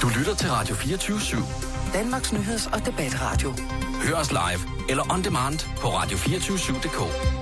Du lytter til Radio 24/7. Danmarks nyheds- og debatradio. Hør os live eller on demand på radio247.dk.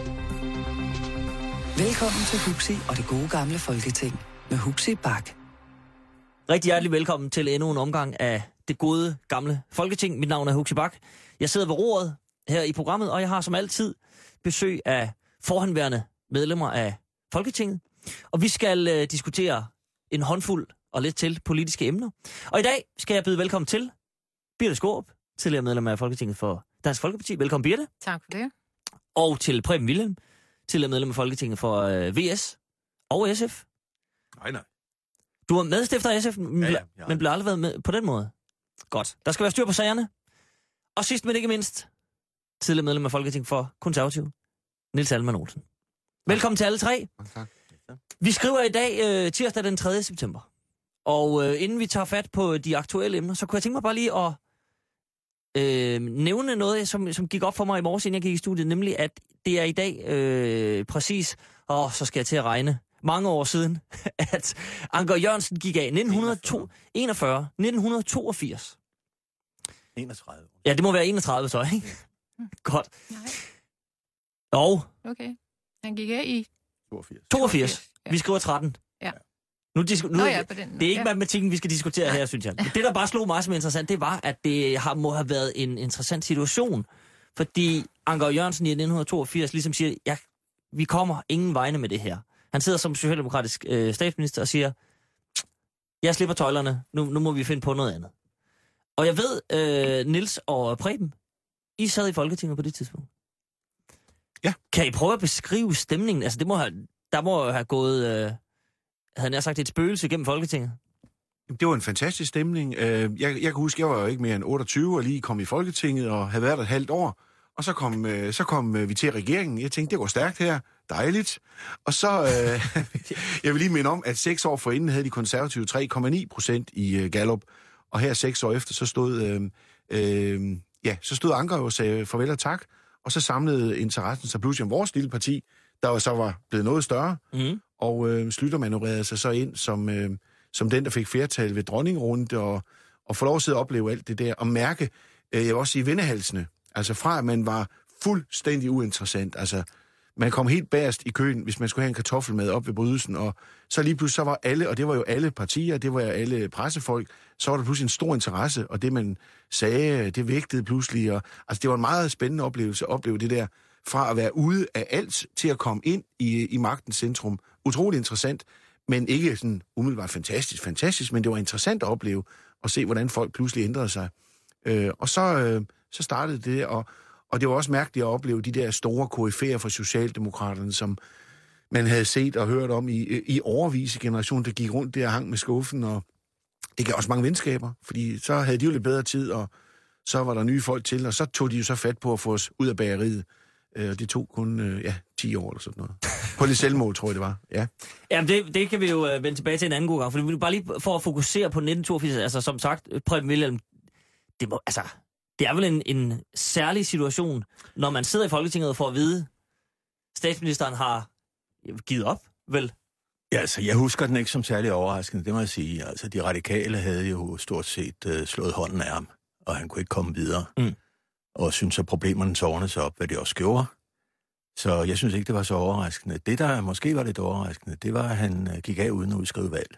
Velkommen til Huxi og det gode gamle Folketing med Huxi Bak. Rigtig hjertelig velkommen til endnu en omgang af det gode gamle Folketing. Mit navn er Huxi Bak. Jeg sidder ved roret her i programmet, og jeg har som altid besøg af forhenværende medlemmer af Folketinget. Og vi skal diskutere en håndfuld og lidt til politiske emner. Og i dag skal jeg byde velkommen til Birthe Skaarup, tidligere medlem af Folketinget for Dansk Folkeparti. Velkommen, Birthe. Tak for det. Og til Preben Wilhjelm, tidligere medlem af Folketinget for VS og SF. Nej. Du er medstifter af SF, Ja. men bliver aldrig været med på den måde. Godt. Der skal være styr på sagerne. Og sidst men ikke mindst, tidligere medlem af Folketinget for Konservativ, Niels Alman Olsen. Velkommen til alle tre. Tak. Vi skriver i dag tirsdag den 3. september. Og inden vi tager fat på de aktuelle emner, så kunne jeg tænke mig bare lige at nævne noget, som gik op for mig i morges, inden jeg gik i studiet, nemlig at det er i dag præcis, så skal jeg til at regne, mange år siden, at Anker Jørgensen gik af 1982. 31. Ja, det må være 31 så, ikke? Godt. Nej. Og Okay. Han gik af i... 82. Ja. Vi skriver 13. Ja. På den, det er ikke matematikken, vi skal diskutere her, synes jeg. Men det, der bare slog mig som interessant, det var, at det må have været en interessant situation. Fordi Anker Jørgensen i 1982 ligesom siger, ja, vi kommer ingen vegne med det her. Han sidder som socialdemokratisk statsminister og siger, jeg slipper tøjlerne, nu må vi finde på noget andet. Og jeg ved, Niels og Preben, I sad i Folketinget på det tidspunkt. Ja. Kan I prøve at beskrive stemningen? Altså, der må have gået, havde jeg sagt, et spøgelse gennem Folketinget. Det var en fantastisk stemning. Jeg kan huske, jeg var jo ikke mere end 28 og lige kom i Folketinget og havde været der et halvt år. Og så kom vi til regeringen. Jeg tænkte, det går stærkt her. Dejligt. Og så, jeg vil lige minde om, at 6 år forinden havde de konservative 3,9% i Gallup. Og her 6 år efter, så stod Anker og sagde farvel og tak. Og så samlede interessen sig pludselig om vores lille parti, der så var blevet noget større. Mm. Og Schlüter manøvrerede sig så ind som den, der fik flertal ved dronningrunde, og få lov at sidde og opleve alt det der, og mærke, jeg vil også sige, vendehalsene. Altså fra, at man var fuldstændig uinteressant. Altså, man kom helt bagerst i køen, hvis man skulle have en kartoffel med op ved brydelsen, og så lige pludselig, så var alle, og det var jo alle partier, det var jo alle pressefolk, så var der pludselig en stor interesse, og det, man sagde, det vægtede pludselig, og altså, det var en meget spændende oplevelse at opleve det der, fra at være ude af alt til at komme ind i magtens centrum. Utrolig interessant, men ikke sådan umiddelbart fantastisk, men det var interessant at opleve, og se, hvordan folk pludselig ændrede sig. Og så startede det, og det var også mærkeligt at opleve de der store koryfæer fra Socialdemokraterne, som man havde set og hørt om i årevis i generationen, der gik rundt der og hang med skuffen, og det gav også mange venskaber, fordi så havde de jo lidt bedre tid, og så var der nye folk til, og så tog de jo så fat på at få os ud af bageriet. Det tog kun 10 år eller sådan noget. På lidt selvmål, tror jeg, det var. Ja. Jamen, det kan vi jo vende tilbage til en anden god gang, for vi vil bare lige for at fokusere på 1982, altså som sagt, Preben Wilhjelm, det er vel en særlig situation, når man sidder i Folketinget og får at vide, statsministeren har givet op, vel? Ja, altså, jeg husker den ikke som særlig overraskende, det må jeg sige. Altså, de radikale havde jo stort set slået hånden af ham, og han kunne ikke komme videre. Mm. Og synes, at problemerne tårnede sig op, hvad det også gjorde. Så jeg synes ikke, det var så overraskende. Det, der måske var lidt overraskende, det var, at han gik af uden at udskrive valg.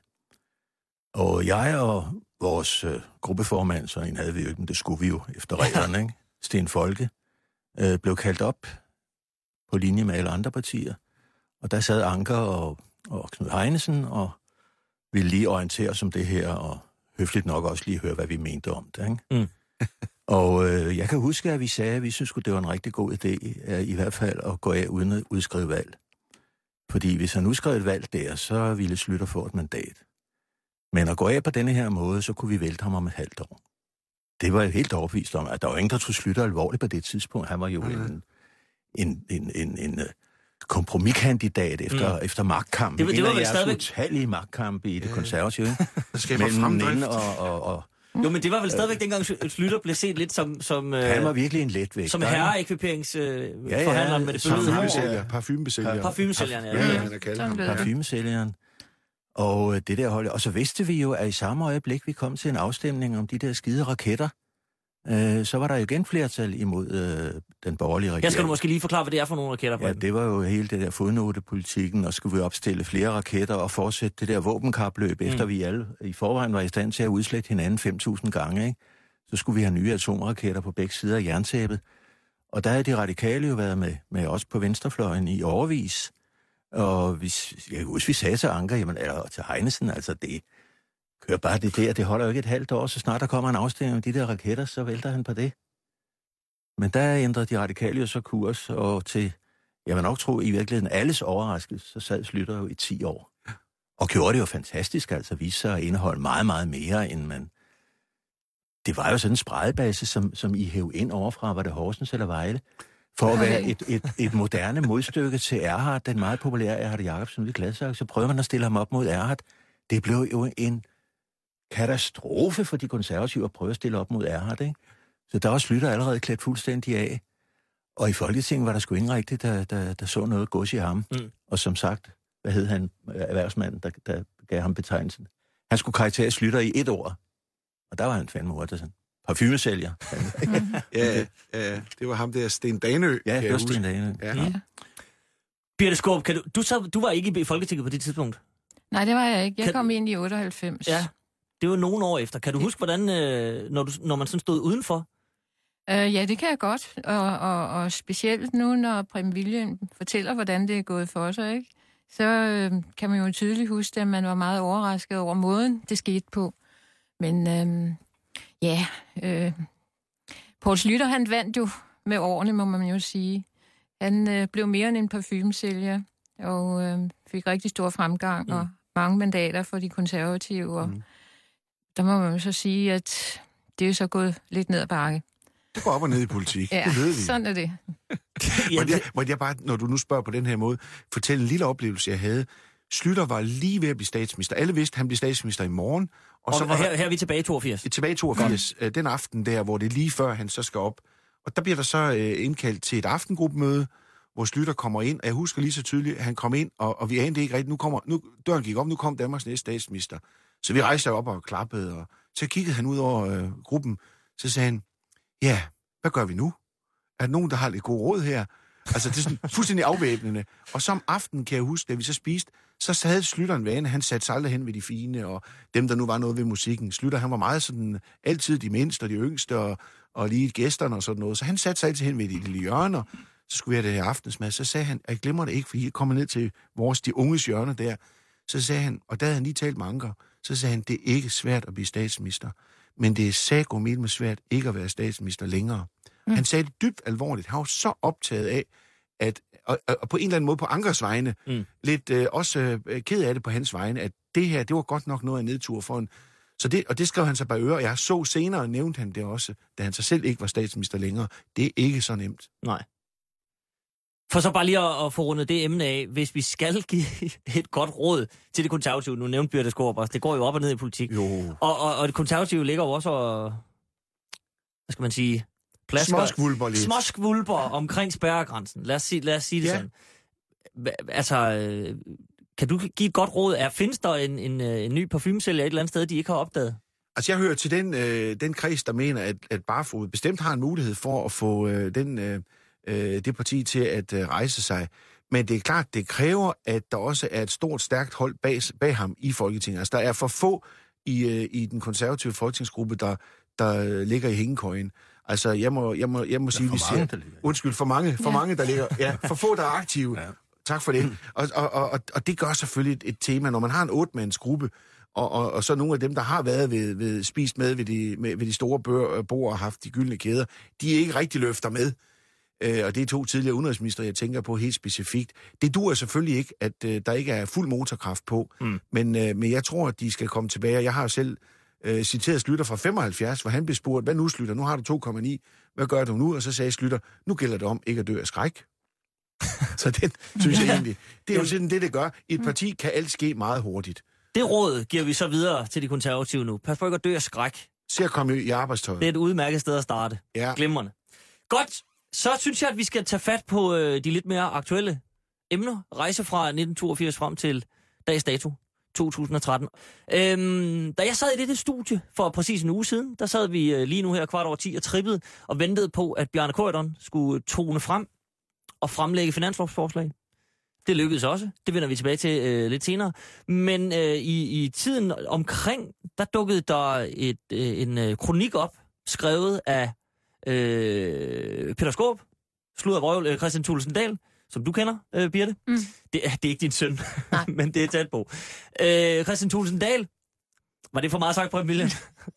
Og jeg og vores gruppeformand, så en havde vi jo ikke, men det skulle vi jo efter reglerne, ikke? Sten Folke, blev kaldt op på linje med alle andre partier. Og der sad Anker og Knud Heinesen og ville lige orientere os om det her, og høfligt nok også lige høre, hvad vi mente om det, ikke? Mm. Og jeg kan huske, at vi sagde, at vi synes det var en rigtig god idé, i hvert fald at gå af uden at udskrive valg. Fordi hvis han udskrev et valg der, så ville Schlüter få et mandat. Men at gå af på denne her måde, så kunne vi vælte ham om et halvt år. Det var jeg helt overbevist om, at der var ingen, der tog Schlüter alvorligt på det tidspunkt. Han var jo en kompromiskandidat efter magtkampen. Det var vel stadigvæk utallige magtkampe i det konservative. Mellem og Jo, men det var vel stadigvæk dengang Schlüter blev set lidt som han var virkelig en letvægt. Som herreekviperingsforhandleren med det bøde. Parfumesælgeren. Parfumesælgeren, ja. Parfumesælgeren. Og det der hold, og så vidste vi jo, at i samme øjeblik, vi kom til en afstemning om de der skide raketter, så var der jo igen flertal imod den borgerlige regering. Jeg skal du måske lige forklare, hvad det er for nogle raketter på. Ja, det var jo hele det der fodnotepolitikken, og skulle vi opstille flere raketter og fortsætte det der våbenkapløb, efter vi alle i forvejen var i stand til at udslette hinanden 5.000 gange, ikke? Så skulle vi have nye atomraketter på begge sider af jerntæppet. Og der havde de radikale jo været med os på venstrefløjen i årevis. Og jeg husker, vi sagde til Anker, eller til Heinesen, altså det kører bare det holder jo ikke et halvt år, så snart der kommer en afstemning om de der raketter, så vælter han på det. Men der ændrede de radikale jo så kurs, og til, jeg vil nok tro, i virkeligheden alles overraskelse, så sad Schlüter jo i 10 år. Og gjorde det jo fantastisk, altså viste sig at indeholde meget, meget mere, end man... Det var jo sådan en spredebase, som I hæv ind overfra, var det Horsens eller Vejle, for at være et moderne modstykke til Erhard, den meget populære Erhard Jacobsen ude i Gladsaxe. Så prøver man at stille ham op mod Erhard. Det blev jo en katastrofe for de konservative at prøve at stille op mod Erhard, ikke? Så der var Schlüter allerede klædt fuldstændig af. Og i Folketinget var der sgu ingen rigtigt, der så noget gods i ham. Og som sagt, hvad hed han, erhvervsmanden, der gav ham betegnelsen? Han skulle karaktere Schlüter i 1 ord. Og der var han fandme Urtersen. Parfumesælger. Ja, det var ham der, Sten Danø. Ja, det var Sten Danø. Ja. Birthe Skaarup, du var ikke i Folketinget på det tidspunkt? Nej, det var jeg ikke. Jeg kom ind i 98. Ja, det var nogle år efter. Kan du huske, hvordan, når man sådan stod udenfor? Ja, det kan jeg godt. Og specielt nu, når Preben Wilhjelm fortæller, hvordan det er gået for sig, ikke? Så kan man jo tydeligt huske, at man var meget overrasket over måden, det skete på. Men Poul Schlüter, han vandt jo med årene, må man jo sige. Han blev mere end en parfumesælger, og fik rigtig stor fremgang, og mange mandater for de konservative. Og der må man jo så sige, at det er så gået lidt ned ad bakke. Det går op og ned i politik, ja, det ved vi. Sådan er det. Må jeg bare, når du nu spørger på den her måde, fortælle en lille oplevelse, jeg havde. Schlüter var lige ved at blive statsminister. Alle vidste, at han blev statsminister i morgen. Og så var her er vi tilbage i 82. Tilbage i 82, den aften der, hvor det er lige før, han så skal op. Og der bliver der så indkaldt til et aftengruppemøde, hvor Schlüter kommer ind. Og jeg husker lige så tydeligt, at han kom ind, og vi anede ikke rigtigt. Nu døren gik op, nu kom Danmarks næste statsminister. Så vi rejste op og klappede, og så kiggede han ud over gruppen. Så sagde han, ja, hvad gør vi nu? Er der nogen, der har lidt god råd her? Altså, det er sådan fuldstændig afvæbnende. Og som aften, kan jeg huske, da vi så spiste, så havde Schlüter en vane. Han satte sig aldrig hen ved de fine, og dem, der nu var noget ved musikken. Schlüter, han var meget sådan, altid de mindste og de yngste, og lige gæsterne og sådan noget. Så han satte sig altid hen ved de lille hjørner. Så skulle vi have det her aftensmad. Så sagde han, jeg glemmer det ikke, fordi jeg kommer ned til de unges hjørne der. Så sagde han, og der havde han lige talt med Anker, så sagde han, det er ikke svært at blive statsminister, men det er sagomildt svært ikke at være statsminister længere. Han sagde det dybt alvorligt. Han var så optaget af, at og på en eller anden måde på Ankers vegne, lidt også ked af det på hans vegne, at det her, det var godt nok noget af nedtur for en. Og det skrev han sig bag øre. Jeg så senere, nævnte han det også, da han sig selv ikke var statsminister længere. Det er ikke så nemt. Nej. For så bare lige at få rundet det emne af, hvis vi skal give et godt råd til det konservative, nu nævnte Birthe Skaarup, det går jo op og ned i politik. Jo. Og det konservative ligger jo også hvad skal man sige, småskvulper omkring spærregrænsen. Lad os sige det sådan. Altså, kan du give et godt råd? Findes der en ny parfumesælger et eller andet sted, de ikke har opdaget? Altså, jeg hører til den kreds, der mener, at Barfod bestemt har en mulighed for at få det parti til at rejse sig. Men det er klart, det kræver, at der også er et stort, stærkt hold bag ham i Folketinget. Altså, der er for få i den konservative folketingsgruppe, der ligger i hængekøjen. Altså, jeg må sige, vi ser... Undskyld, for mange, der ligger... Ja, for få, der er aktive. Ja. Tak for det. Og det gør selvfølgelig et tema, når man har en 8-mandsgruppe, og så nogle af dem, der har været spist med ved de store bord og haft de gyldne kæder, de er ikke rigtig løfter med. Og det er 2 tidligere udenrigsminister, jeg tænker på helt specifikt. Det duer selvfølgelig ikke, at der ikke er fuld motorkraft på, men jeg tror, at de skal komme tilbage. Jeg har selv citeret Schlüter fra 75, hvor han blev spurgt, hvad nu Schlüter? Nu har du 2,9. Hvad gør du nu? Og så sagde Schlüter, nu gælder det om ikke at dø af skræk. Så det synes jeg egentlig, det er jo sådan det gør. I et parti kan alt ske meget hurtigt. Det råd giver vi så videre til de konservative nu. Pas på ikke at dø af skræk. Se at komme i arbejdstøjet. Det er et udmærket sted at starte. Ja. Glimrende. Godt, så synes jeg, at vi skal tage fat på de lidt mere aktuelle emner. Rejse fra 1982 frem til dags dato. 2013. Da jeg sad i dette studie for præcis en uge siden, der sad vi lige nu her 9:15 og trippede og ventede på, at Bjarne Corydon skulle tone frem og fremlægge finanslovsforslag. Det lykkedes også. Det vender vi tilbage til lidt senere. Men i tiden omkring, der dukkede der en kronik op, skrevet af Peter Skaarup, sludder vrøvl, Kristian Thulesen Dahl, som du kender, Birte. Mm. Det er ikke din søn, men det er tæt på. Kristian Thulesen Dahl. Var det for meget sagt på Emilie?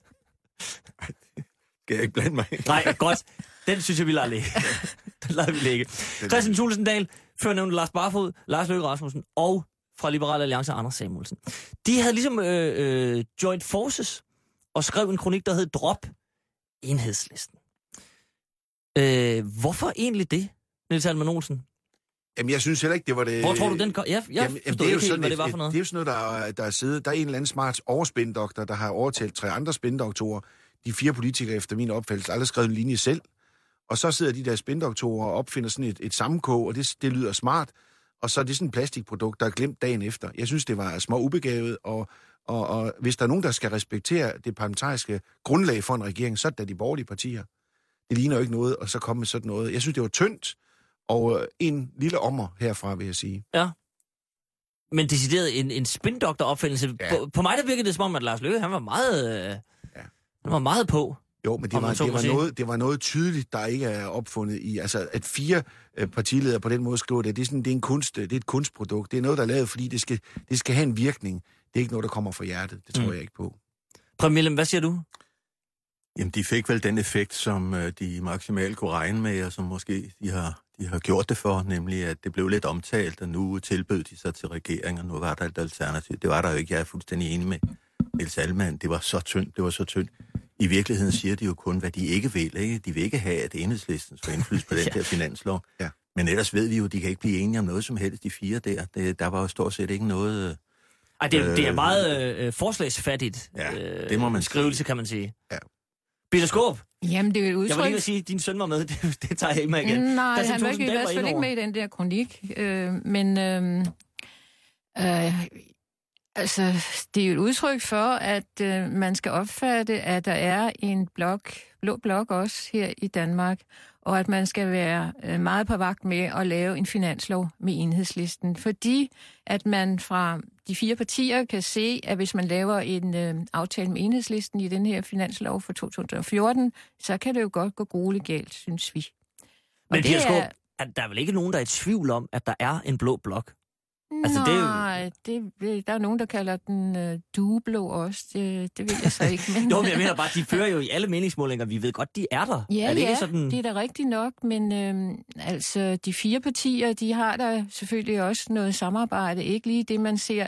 Skal jeg ikke blande mig? Nej, godt. Den synes jeg, vi lader ligge. Den lader vi ligge. Kristian Thulesen Dahl, før nævnte Lars Barfod, Lars Løkke Rasmussen og fra Liberal Alliance Anders Samuelsen. De havde ligesom joint forces og skrev en kronik, der hed Drop Enhedslisten. Hvorfor egentlig det, Niels Alman Olsen? Jamen, jeg synes heller ikke, det var det... Hvor tror du, den går? Jeg forstod ikke helt, hvad det var for noget. Det er jo sådan noget, der er siddet... Der er en eller anden smart overspindoktor, der har overtalt 3 andre spindoktorer. De 4 politikere, efter min opfattelse, aldrig skrevet en linje selv. Og så sidder de der spindoktorer og opfinder sådan et sammenkog, og det lyder smart. Og så er det sådan et plastikprodukt, der er glemt dagen efter. Jeg synes, det var små ubegavet, og hvis der er nogen, der skal respektere det parlamentariske grundlag for en regering, så er det da de borgerlige partier. Det ligner jo ikke noget, og så komme med sådan noget. Jeg synes, det var tyndt, og en lille ommer herfra, vil jeg sige. Ja. Men decideret en spindoktor-opfindelse. Ja. På mig, der virkede det som om, at Lars Løkke, han var meget på. Jo, men det var noget tydeligt, der ikke er opfundet i. Altså, at 4 partiledere på den måde skriver det, det er en kunst, det er et kunstprodukt. Det er noget, der er lavet, fordi det skal have en virkning. Det er ikke noget, der kommer fra hjertet. Det tror jeg ikke på. Præmillem, hvad siger du? Jamen, de fik vel den effekt, som de maksimalt kunne regne med, og som måske de har gjort det for, nemlig at det blev lidt omtalt, og nu tilbød de sig til regeringen, og nu var der et alternativ. Det var der jo ikke. Jeg er fuldstændig enig med Niels Alman. Det var så tyndt. I virkeligheden siger de jo kun, hvad de ikke vil. Ikke? De vil ikke have, at Enhedslisten skal indflydelse på den der finanslov. Ja. Men ellers ved vi jo, at de kan ikke blive enige om noget som helst, de 4 der. Der var jo stort set ikke noget... det er meget forslagsfattigt. Ja, det må man skrivelse, kan man sige. Ja. Peter Skaarup. Jamen, det er et udtryk... Jeg var lige ved at sige, at din søn var med. Det tager jeg ikke med igen. Nej, han var ikke med i den der kronik. Altså, det er jo et udtryk for, at man skal opfatte, at der er en blå blok også her i Danmark, og at man skal være meget på vagt med at lave en finanslov med Enhedslisten, fordi at man fra de 4 partier kan se, at hvis man laver en aftale med Enhedslisten i den her finanslov for 2014, så kan det jo godt gå grueligt galt, synes vi. Men det er... der er vel ikke nogen, der er i tvivl om, at der er en blå blok? Altså, nej, der er nogen, der kalder den dueblå også. Det ved jeg så ikke. Men... Jo, men jeg mener bare, de fører jo i alle meningsmålinger. Vi ved godt, de er der. Ja, ikke sådan... det er da rigtigt nok, men altså, de 4 partier, de har der selvfølgelig også noget samarbejde. Ikke lige det, man ser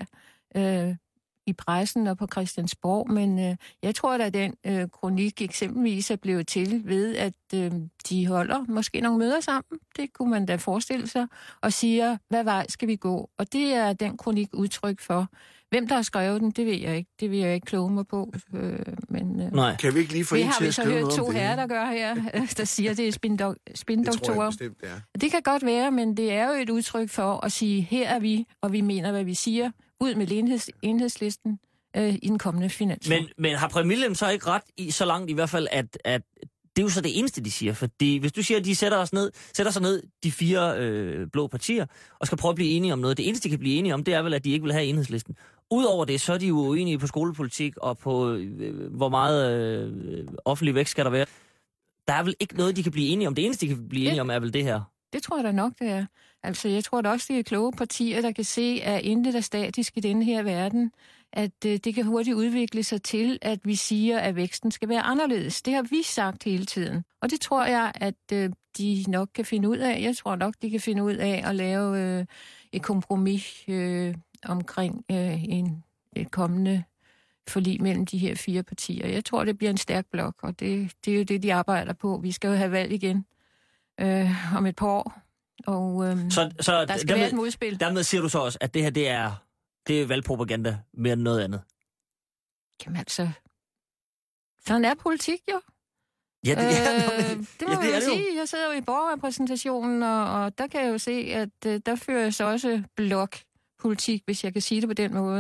i pressen og på Christiansborg, men jeg tror, at den kronik eksempelvis er blevet til ved, at de holder måske nogle møder sammen. Det kunne man da forestille sig, og siger, hvad vej skal vi gå? Og det er den kronik udtryk for. Hvem der har skrevet den, det ved jeg ikke. Det vil jeg ikke kloge mig på. Nej. Kan vi ikke lige få en til at skrive noget om det? Det har vi så hørt 2 herrer, der gør her, der siger, det er spindoktorer. Det tror jeg bestemt, det er. Det kan godt være, men det er jo et udtryk for at sige, her er vi, og vi mener, hvad vi siger. Ud med Enhedslisten i den kommende finanslov. Men har Præmillem så ikke ret i så langt i hvert fald, at det er jo så det eneste, de siger? Fordi hvis du siger, at de sætter sig ned, de 4 blå partier, og skal prøve at blive enige om noget, det eneste, de kan blive enige om, det er vel, at de ikke vil have Enhedslisten. Udover det, så er de jo uenige på skolepolitik og på, hvor meget offentlig vækst skal der være. Der er vel ikke noget, de kan blive enige om. Det eneste, de kan blive enige om, er vel det her. Det tror jeg da nok, det er. Altså, jeg tror da også, det er kloge partier, der kan se, at intet er statisk i denne her verden. At det kan hurtigt udvikle sig til, at vi siger, at væksten skal være anderledes. Det har vi sagt hele tiden. Og det tror jeg, at de nok kan finde ud af. Jeg tror nok, de kan finde ud af at lave et kompromis omkring et kommende forlig mellem de her 4 partier. Jeg tror, det bliver en stærk blok, og det er jo det, de arbejder på. Vi skal jo have valg igen om et par år. Og så der skal være et modspil. Dermed siger du så også, at det her, det er valgpropaganda mere end noget andet. Jamen altså, sådan er politik jo. Ja, det må jeg sige. Jeg sidder jo i borgerrepræsentationen, og der kan jeg jo se, at der føres også blokpolitik, hvis jeg kan sige det på den måde.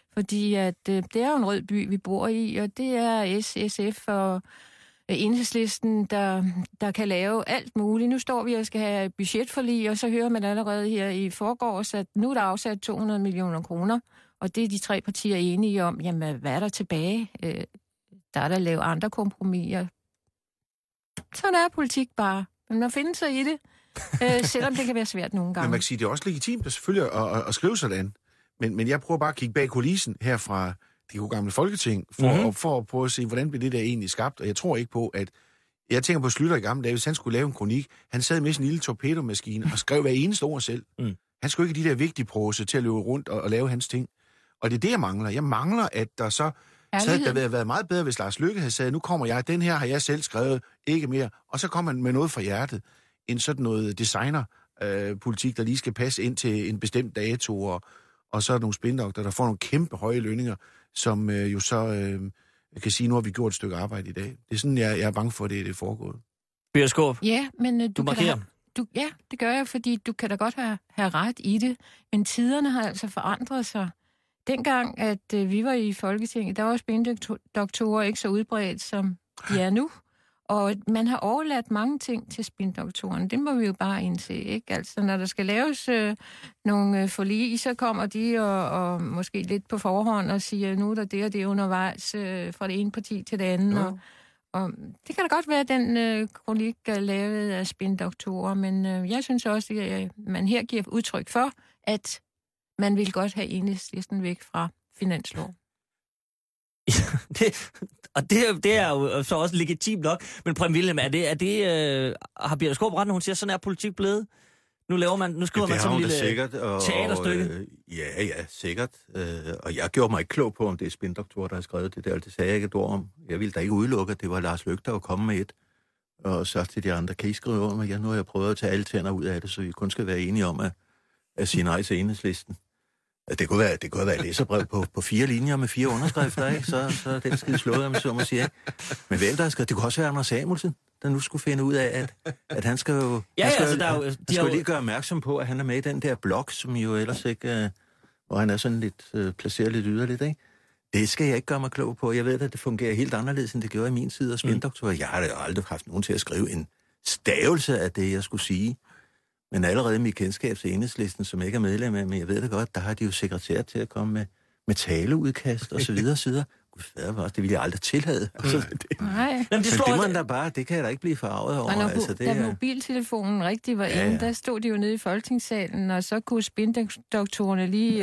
Fordi at det er jo en rød by, vi bor i, og det er SF og Enhedslisten, der kan lave alt muligt. Nu står vi og skal have budgetforlig, og så hører man allerede her i forgårs, at nu er der afsat 200 millioner kroner, og det er de 3 partier enige om. Jamen, hvad er der tilbage? Der er der lavet andre kompromiser. Sådan er politik bare. Man finder sig i det, selvom det kan være svært nogle gange. Men man kan sige, det er også legitimt selvfølgelig at skrive sådan. Men jeg prøver bare at kigge bag kulissen her fra det gode gamle Folketing, for at prøve at se, hvordan blev det der egentlig skabt. Og jeg tror ikke på, at... Jeg tænker på Schlüter i gamle dage, hvis han skulle lave en kronik, han sad med sin lille torpedomaskine og skrev hver eneste ord selv. Han skulle ikke de der vigtige prose til at løbe rundt og lave hans ting. Og det er det, jeg mangler. Jeg mangler, at der så... Så havde det været meget bedre, hvis Lars Løkke havde sagt, nu kommer jeg, den her har jeg selv skrevet, ikke mere. Og så kommer man med noget fra hjertet, end sådan noget designerpolitik, der lige skal passe ind til en bestemt dato, og så er der nogle spindokter, der får nogle kæmpe høje lønninger, som jo så kan sige, nu har vi gjort et stykke arbejde i dag. Det er sådan, jeg er bange for, at det er foregået. Birthe Skaarup. Ja, men du markerer. Ja, det gør jeg, fordi du kan da godt have ret i det, men tiderne har altså forandret sig. Dengang, at vi var i Folketinget, der var spindoktorer ikke så udbredt, som de er nu. Og man har overladt mange ting til spindoktorerne. Det må vi jo bare indse, ikke? Altså, når der skal laves nogle forlig, så kommer de og måske lidt på forhånd og siger, nu er der det og det undervejs fra det ene parti til det andet. Og det kan da godt være, at den kronik er lavet af spindoktorer, men jeg synes også, at man her giver udtryk for, at man vil godt have Enhedslisten væk fra finanslov. Det er jo så også legitimt nok. Men Preben Wilhjelm, har Birthe Skaarup ret, når hun siger, sådan er politik blevet? Nu skriver man sådan en lille sikkert, teaterstykke. Ja, sikkert. Og jeg gjorde mig ikke klog på, om det er spindoktorer, der har skrevet det der. Det sagde jeg ikke et ord om. Jeg ville da ikke udelukke, at det var Lars Løkke, der var kommet med et. Og så til de andre, kan I skrive over mig? Nu har jeg prøvet at tage alle tænder ud af det, så vi kun skal være enige om at sige nej til Enhedslisten. Det kunne være et læserbrev på 4 linjer med 4 underskrifter, ikke? Så er den skide slået, om så må sige, ikke? Men hvem der har skrevet? Det kunne også være Anders Samuelsen, der nu skulle finde ud af, at han skal jo... Han skal lige gøre opmærksom på, at han er med i den der blog, som jo ellers ikke... hvor han er sådan lidt placeret lidt yderligt, ikke? Det skal jeg ikke gøre mig klog på. Jeg ved, at det fungerer helt anderledes, end det gjorde i min tid af spindoktor. Jeg har aldrig haft nogen til at skrive en stavelse af det, jeg skulle sige. Men allerede mit kendskab til Enhedslisten, som ikke er medlem af, men jeg ved det godt, der har de jo sekretær til at komme med taleudkast og så videre og så videre. Gud fader, det ville jeg aldrig tillade. Nej. Men det må da bare, det kan jeg da ikke blive farvet over. Da mobiltelefonen rigtig var inde, der stod de jo nede i Folketingssalen, og så kunne spindoktorerne lige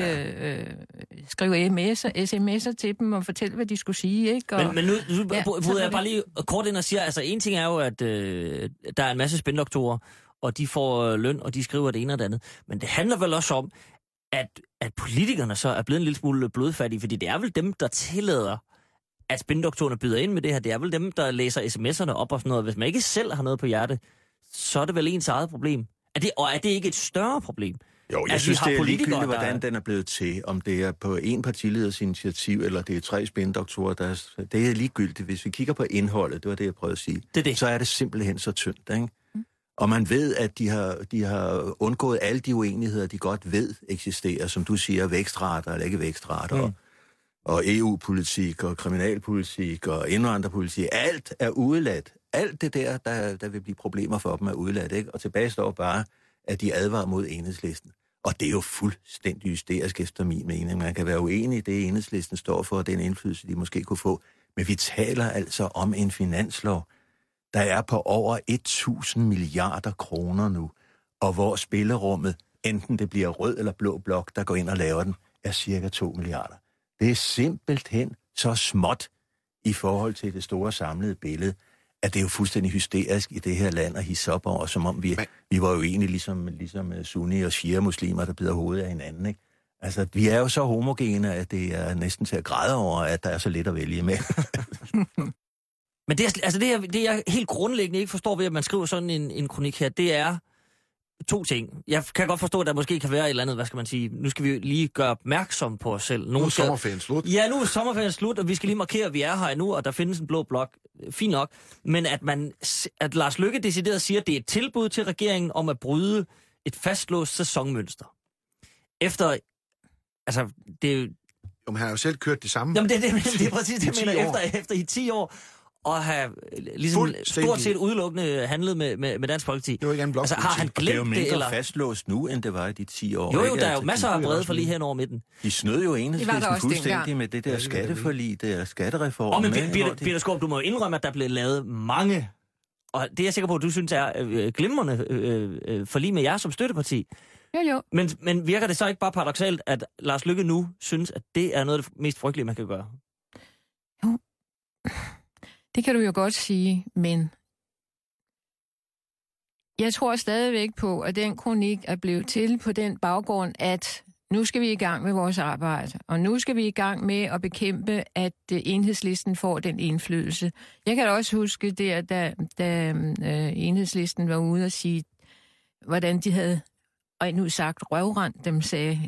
skrive sms'er til dem og fortælle, hvad de skulle sige, ikke? Og, men nu bryder jeg bare lige kort ind og siger, altså en ting er jo, at der er en masse spindoktorer, og de får løn, og de skriver det ene og det andet. Men det handler vel også om, at politikerne så er blevet en lille smule blodfattige, fordi det er vel dem, der tillader, at spindoktorerne byder ind med det her. Det er vel dem, der læser sms'erne op og sådan noget. Hvis man ikke selv har noget på hjerte, så er det vel ens eget problem. Er det ikke et større problem? Jo, jeg synes, det er ligegyldigt, hvordan den er blevet til. Om det er på en partileders initiativ, eller det er 3 spindoktorer, det er ligegyldigt. Hvis vi kigger på indholdet, det var det, jeg prøvede at sige, så er det simpelthen så tyndt, ikke? Og man ved, at de har undgået alle de uenigheder, de godt ved eksisterer, som du siger, vækstrater eller ikke vækstrater, og EU-politik og kriminalpolitik og indvandrerpolitik. Alt er udeladt. Alt det der vil blive problemer for dem, er udeladt, ikke? Og tilbage står bare, at de advarer mod Enhedslisten. Og det er jo fuldstændig hysterisk efter min mening. Man kan være uenig i det, Enhedslisten står for, og den indflydelse, de måske kunne få. Men vi taler altså om en finanslov, der er på over 1.000 milliarder kroner nu, og hvor spillerummet, enten det bliver rød eller blå blok, der går ind og laver den, er cirka 2 milliarder. Det er simpelthen så småt i forhold til det store samlede billede, at det er jo fuldstændig hysterisk i det her land at hisse op over, som om vi var jo egentlig ligesom sunni- og shia-muslimer, der bider hovedet af hinanden, ikke? Altså, vi er jo så homogene, at det er næsten til at græde over, at der er så lidt at vælge med. Men det jeg helt grundlæggende ikke forstår ved, at man skriver sådan en kronik her, det er 2 ting. Jeg kan godt forstå, at der måske kan være et eller andet, hvad skal man sige, nu skal vi lige gøre opmærksom på os selv. Nu er sommerferien slut. Ja, nu er sommerferien slut, og vi skal lige markere, at vi er her endnu, og der findes en blå blok. Fint nok. Men at Lars Løkke decideret siger, at det er et tilbud til regeringen om at bryde et fastlåst sæsonmønster. Efter, altså, det er Jo, men han har jo selv kørt det samme. Jamen, det er præcis det, jeg mener. Efter i 10 år, og have ligesom stort set udelukkende handlet med Dansk Folkeparti. Det var ikke en blokpolitik. Altså, har han glemt det? Det er jo mindre eller fastlåst nu, end det var i de 10 år. Jo, der er jo masser af brede for lige hen over midten. De snød jo Enhedslisten fuldstændig med det der skatteforlig, det der skattereform. Men Peter Skaarup, du må jo indrømme, at der blev lavet mange, og det er jeg sikker på, at du synes er glimrende forlig med jer som støtteparti. Jo. Men virker det så ikke bare paradoksalt, at Lars Løkke nu synes, at det er noget af det mest frygtelige, man kan gøre? Jo. Det kan du jo godt sige, men jeg tror stadigvæk på, at den kronik er blevet til på den baggrund, at nu skal vi i gang med vores arbejde, og nu skal vi i gang med at bekæmpe, at Enhedslisten får den indflydelse. Jeg kan da også huske der, da Enhedslisten var ude og sige, hvordan de havde rent ud sagt røvrendt dem, sagde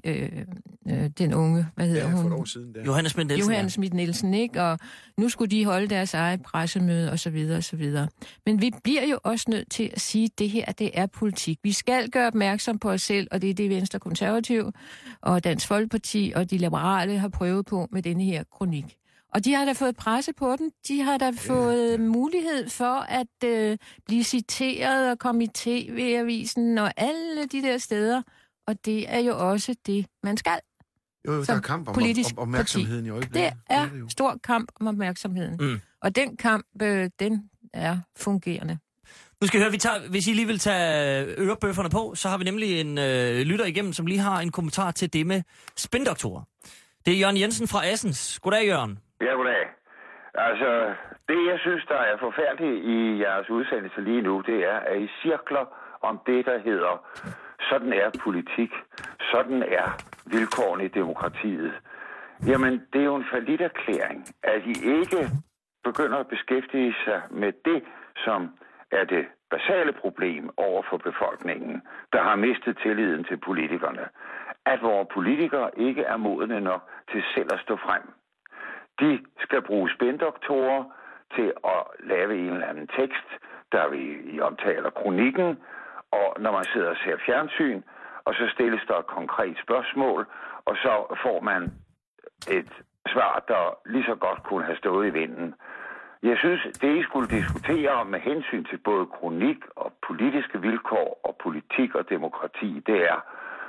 den unge, hvad hedder hun? For et år siden, der. Johanne Schmidt-Nielsen, ikke? Og nu skulle de holde deres eget pressemøde, og så videre, og så videre. Men vi bliver jo også nødt til at sige, at det her, det er politik. Vi skal gøre opmærksom på os selv, og det er det Venstre Konservative og Dansk Folkeparti og de liberale har prøvet på med denne her kronik. Og de har da fået presse på den. De har da fået mulighed for at blive citeret og komme i TV-avisen og alle de der steder. Og det er jo også det, man skal. Jo, der er kamp om opmærksomheden i øjeblikket. Det er stor kamp om opmærksomheden. Mm. Og den kamp, den er fungerende. Nu skal jeg høre, hvis I lige vil tage ørebøfferne på, så har vi nemlig en lytter igennem, som lige har en kommentar til det med spindoktorer. Det er Jørgen Jensen fra Assens. Goddag, Jørgen. Ja, goddag. Altså, det jeg synes, der er forfærdeligt i jeres udsendelse lige nu, det er, at I cirkler om det, der hedder, sådan er politik, sådan er vilkårene i demokratiet. Jamen, det er jo en falliterklæring, at I ikke begynder at beskæftige sig med det, som er det basale problem over for befolkningen, der har mistet tilliden til politikerne. At vores politikere ikke er modne nok til selv at stå frem. De skal bruge spindoktorer til at lave en eller anden tekst, der vi omtaler kronikken, og når man sidder og ser fjernsyn, og så stilles der et konkret spørgsmål, og så får man et svar, der lige så godt kunne have stået i vinden. Jeg synes, det I skulle diskutere med hensyn til både kronik og politiske vilkår og politik og demokrati, det er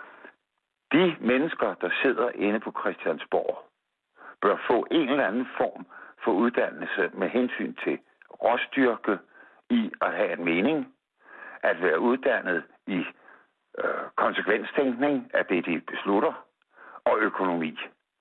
de mennesker, der sidder inde på Christiansborg, bør få en eller anden form for uddannelse med hensyn til råstyrke i at have en mening, at være uddannet i konsekvenstænkning af det, de beslutter, og økonomi.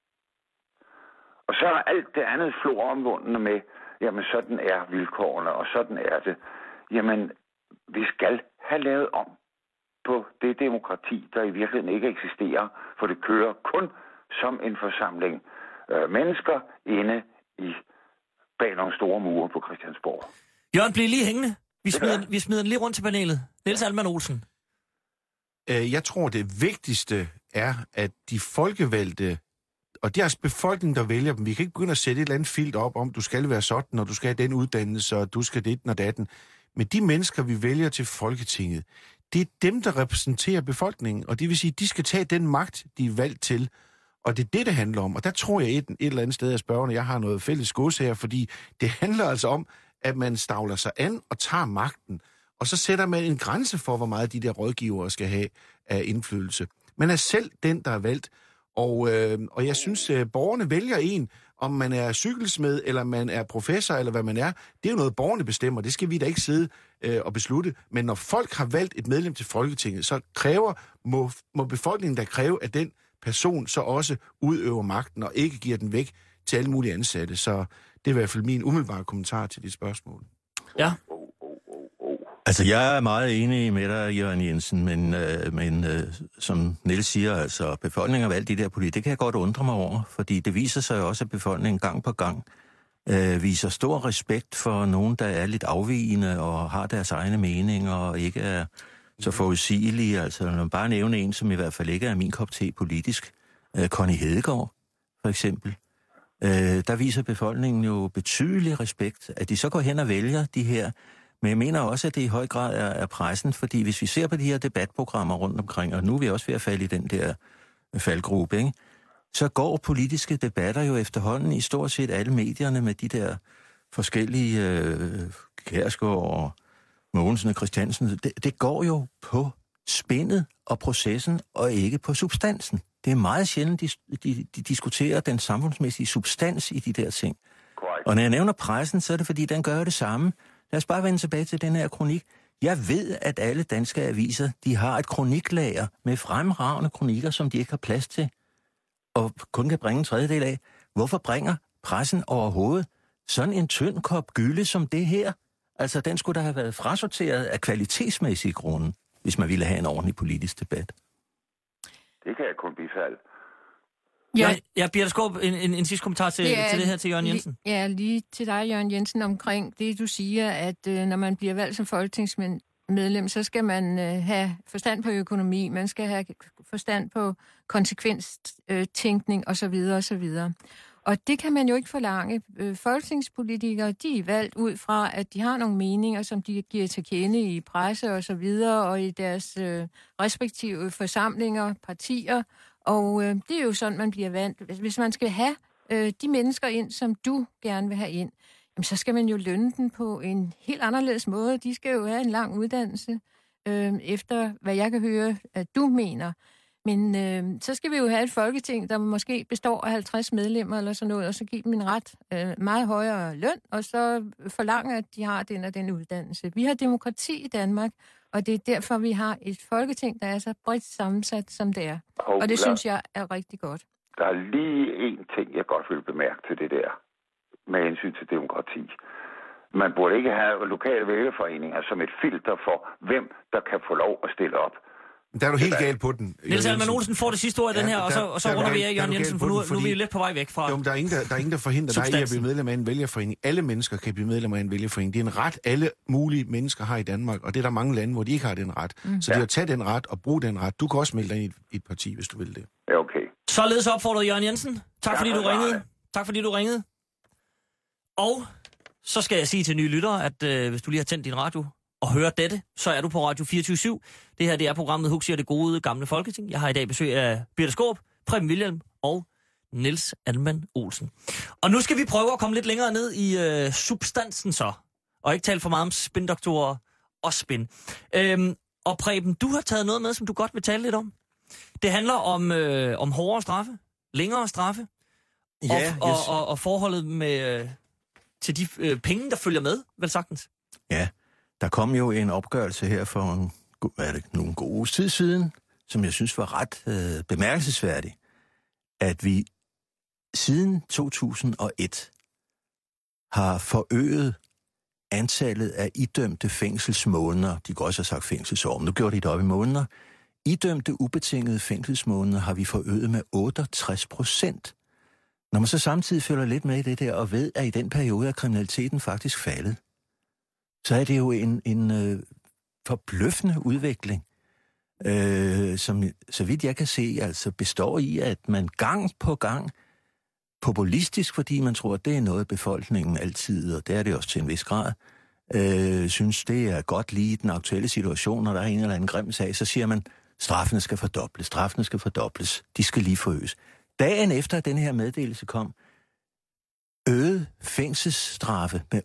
Og så er alt det andet flor omvundne med, jamen sådan er vilkårene, og sådan er det. Jamen, vi skal have lavet om på det demokrati, der i virkeligheden ikke eksisterer, for det kører kun som en forsamling mennesker inde bag nogle store mure på Christiansborg. Jørgen, bliv lige hængende. Vi smider den lige rundt til panelet. Niels Alman Olsen. Jeg tror, det vigtigste er, at de folkevalgte, og det er altså befolkningen, der vælger dem. Vi kan ikke begynde at sætte et eller andet filt op om, du skal være sådan, og du skal have den uddannelse, og du skal det og datten. Men de mennesker, vi vælger til Folketinget, det er dem, der repræsenterer befolkningen, og det vil sige, de skal tage den magt, de er valgt til. Og det er det handler om. Og der tror jeg et eller andet sted af spørgerne, jeg har noget fælles gods her, fordi det handler altså om, at man stavler sig an og tager magten. Og så sætter man en grænse for, hvor meget de der rådgivere skal have af indflydelse. Man er selv den, der er valgt. Og jeg synes, borgerne vælger en, om man er cykelsmed, eller man er professor, eller hvad man er. Det er jo noget, borgerne bestemmer. Det skal vi da ikke sidde og beslutte. Men når folk har valgt et medlem til Folketinget, så må befolkningen da kræve, at den person så også udøver magten, og ikke giver den væk til alle mulige ansatte. Så det er i hvert fald min umiddelbare kommentar til dit spørgsmål. Ja. Altså, jeg er meget enig med dig, Jørgen Jensen, men som Niels siger, altså, befolkningen har valgt de der politikere. Det kan jeg godt undre mig over, fordi det viser sig også, at befolkningen gang på gang viser stor respekt for nogen, der er lidt afvigende og har deres egne meninger og ikke er så forudsigelige. Altså, når man bare nævne en, som i hvert fald ikke er min kop te politisk, Connie Hedegaard, for eksempel. Der viser befolkningen jo betydelig respekt, at de så går hen og vælger de her. Men jeg mener også, at det i høj grad er pressen, fordi hvis vi ser på de her debatprogrammer rundt omkring, og nu er vi også ved at falde i den der faldgruppe, ikke? så går politiske debatter jo efterhånden i stort set alle medierne med de der forskellige Kjærsgaard og Mogensen og Christiansen. Det går jo på spindet og processen, og ikke på substansen. Det er meget sjældent, de diskuterer den samfundsmæssige substans i de der ting. Correct. Og når jeg nævner pressen, så er det fordi, den gør det samme. Lad os bare vende tilbage til den her kronik. Jeg ved, at alle danske aviser, de har et kroniklager med fremragende kronikker, som de ikke har plads til, og kun kan bringe en tredjedel af. Hvorfor bringer pressen overhovedet sådan en tynd kop gylde som det her? Altså, den skulle da have været frasorteret af kvalitetsmæssige grunde, hvis man ville have en ordentlig politisk debat. Det kan jeg kun bifalde. Ja, Birthe Skaarup, en sidste kommentar til det her til Jørgen Jensen. Lige til dig, Jørgen Jensen, omkring det, du siger, at når man bliver valgt som folketingsmedlem, så skal man have forstand på økonomi, man skal have forstand på konsekvenstænkning osv. osv. Og det kan man jo ikke forlange. Folketingspolitikere, de er valgt ud fra, at de har nogle meninger, som de giver til kende i presse og så videre, og i deres respektive forsamlinger, partier. Og det er jo sådan, man bliver valgt. Hvis man skal have de mennesker ind, som du gerne vil have ind, jamen, så skal man jo lønne den på en helt anderledes måde. De skal jo have en lang uddannelse, efter hvad jeg kan høre, at du mener. Men så skal vi jo have et folketing, der måske består af 50 medlemmer eller sådan noget, og så give dem en ret meget højere løn, og så forlange, at de har den og den uddannelse. Vi har demokrati i Danmark, og det er derfor, vi har et folketing, der er så bredt sammensat, som det er. Og det synes jeg er rigtig godt. Der er lige en ting, jeg godt vil bemærke til det der, med hensyn til demokrati. Man burde ikke have lokale vælgerforeninger som et filter for, hvem der kan få lov at stille op. Der er du helt galt på den. Niels Alman Olsen får det sidste ord i den her, og så runder vi af Jørgen Jensen, for nu er vi jo lidt på vej væk fra... Jo, der er ingen, der forhindrer dig i at blive medlem af en vælgerforening. Alle mennesker kan blive medlem af en vælgerforening. Det er en ret, alle mulige mennesker har i Danmark, og det er der mange lande, hvor de ikke har den ret. Så det er at tage den ret og bruge den ret. Du kan også melde dig i et parti, hvis du vil det. Ja, okay. Således opfordret Jørgen Jensen. Tak fordi du ringede. Og så skal jeg sige til nye lyttere, at hvis du lige har tændt din radio og hører dette, så er du på Radio 24/7. Det her, det er programmet Huxi og det gode gamle Folketing. Jeg har i dag besøg af Birthe Skaarup, Preben Wilhjelm og Niels Alman Olsen. Og nu skal vi prøve at komme lidt længere ned i substansen så, og ikke tale for meget om spindoktorer og spin. Og Preben, du har taget noget med, som du godt vil tale lidt om. Det handler om hårdere straffe, længere straffe, og forholdet med til de penge, der følger med, vel sagtens. Ja, der kom jo en opgørelse her for nogle gode uger tid siden, som jeg synes var ret bemærkelsesværdig, at vi siden 2001 har forøget antallet af idømte fængselsmåneder. De kan også have sagt fængselsår, men nu gjorde de det op i måneder. Idømte ubetingede fængselsmåneder har vi forøget med 68%. Når man så samtidig følger lidt med i det der, og ved, at i den periode er kriminaliteten faktisk faldet, så er det jo en forbløffende udvikling, som så vidt jeg kan se, altså består i, at man gang på gang, populistisk, fordi man tror, at det er noget, befolkningen altid, og det er det også til en vis grad, synes, det er godt lige i den aktuelle situation, når der er en eller anden grim sag, så siger man, straffene skal fordobles, de skal lige forøges. Dagen efter, at den her meddelelse kom, øgede fængselsstraffe med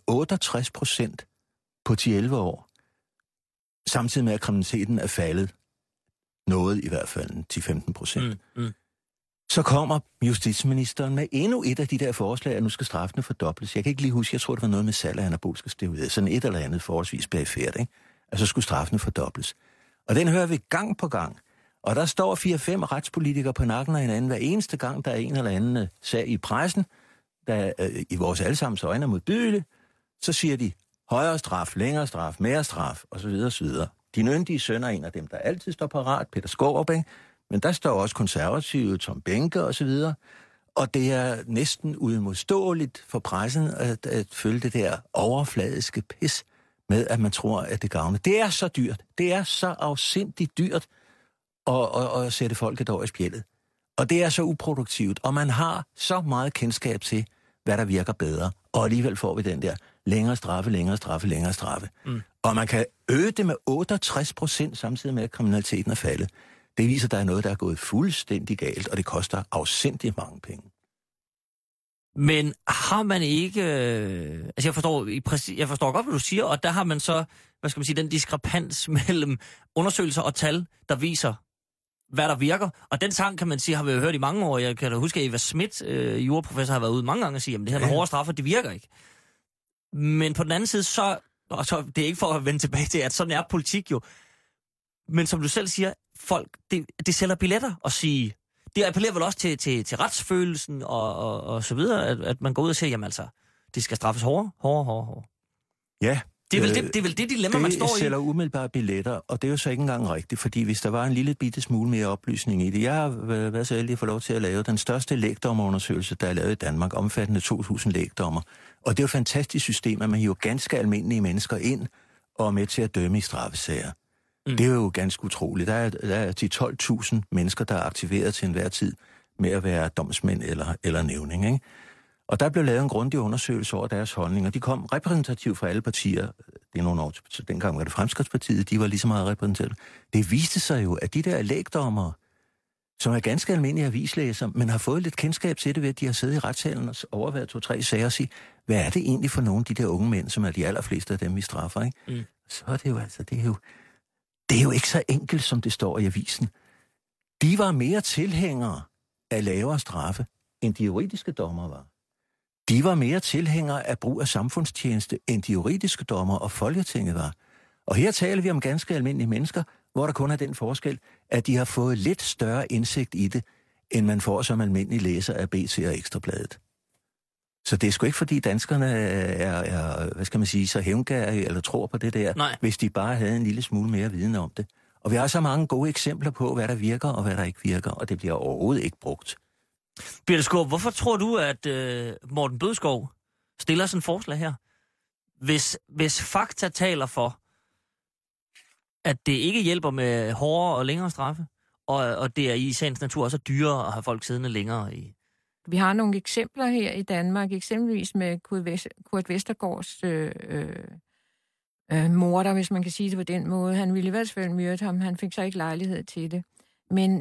68% på 10-11 år, samtidig med, at kriminaliteten er faldet noget, i hvert fald 10-15%. Så kommer justitsministeren med endnu et af de der forslag, at nu skal straffene fordobles. Jeg kan ikke lige huske, jeg tror, det var noget med salg af anabolske steroider, sådan et eller andet forholdsvis perifert, ikke? Altså skulle straffene fordobles. Og den hører vi gang på gang. Og der står 4-5 retspolitikere på nakken af hinanden hver eneste gang, der er en eller anden sag i pressen, der i vores allesammens øjne er modbydelig, så siger de højere straf, længere straf, mere straf, osv. osv. De yndige sønner er en af dem, der altid står parat, Peter Skaarup, men der står også konservative, Tom Behnke osv. Og det er næsten uimodståeligt for pressen at følge det der overfladiske pis med, at man tror, at det gavner. Det er så dyrt. Det er så afsindigt dyrt at sætte folket over i spjældet. Og det er så uproduktivt, og man har så meget kendskab til, hvad der virker bedre. Og alligevel får vi den der længere straffe. Og man kan øge det med 68% samtidig med, at kriminaliteten er faldet. Det viser, at der er noget, der er gået fuldstændig galt, og det koster afsindigt mange penge. Men har man ikke... Altså jeg forstår godt, hvad du siger, og der har man så, hvad skal man sige, den diskrepans mellem undersøgelser og tal, der viser, hvad der virker. Og den sang, kan man sige, har vi jo hørt i mange år. Jeg kan da huske, at Eva Schmidt, juraprofessor, har været ude mange gange og sige, at det her med hårde straffer, det virker ikke. Men på den anden side, så det er ikke for at vende tilbage til, at sådan er politik jo. Men som du selv siger, folk, det sælger billetter og sige... Det appellerer vel også til retsfølelsen og så videre, at man går ud og siger, jamen altså, det skal straffes hårdere. Ja. Det er vel det dilemma, man står i. Det sælger umiddelbart billetter, og det er jo så ikke engang rigtigt, fordi hvis der var en lille bitte smule mere oplysning i det. Jeg har været så heldig at få lov til at lave den største lægdommerundersøgelse, der er lavet i Danmark, omfattende 2.000 lægdommer. Og det er jo et fantastisk system, at man hiver ganske almindelige mennesker ind og er med til at dømme i straffesager. Det er jo ganske utroligt. Der er de 12.000 mennesker, der er aktiveret til enhver tid med at være domsmænd eller nævning, ikke? Og der blev lavet en grundig undersøgelse over deres holdninger. De kom repræsentativt fra alle partier. Det er nogle år, så dengang var det Fremskridtspartiet, de var lige så meget repræsenteret. Det viste sig jo, at de der lægdommere, som er ganske almindelige avislæsere, men har fået lidt kendskab til det ved, at de har siddet i retssalen og overværet 2-3 sager og sige, hvad er det egentlig for nogle af de der unge mænd, som er de allerfleste af dem, vi straffer, ikke? Så er det jo altså, det er jo ikke så enkelt, som det står i avisen. De var mere tilhængere af lavere straffe, end de juridiske dommer var. De var mere tilhængere af brug af samfundstjeneste, end de juridiske dommer og Folketinget var. Og her taler vi om ganske almindelige mennesker, hvor der kun er den forskel, at de har fået lidt større indsigt i det, end man får som almindelig læser af BT og Ekstrabladet. Så det er sgu ikke, fordi danskerne er hvad skal man sige, så hævngærige eller tror på det der, hvis de bare havde en lille smule mere viden om det. Og vi har så mange gode eksempler på, hvad der virker og hvad der ikke virker, og det bliver overhovedet ikke brugt. Birthe Skaarup, hvorfor tror du, at Morten Bødskov stiller sådan et forslag her? Hvis fakta taler for, at det ikke hjælper med hårdere og længere straffe, og det er i sagens natur også dyrere at have folk siddende længere i... Vi har nogle eksempler her i Danmark, eksempelvis med Kurt Vestergaards morder, hvis man kan sige det på den måde. Han ville i hvert fald myrde ham, han fik så ikke lejlighed til det. Men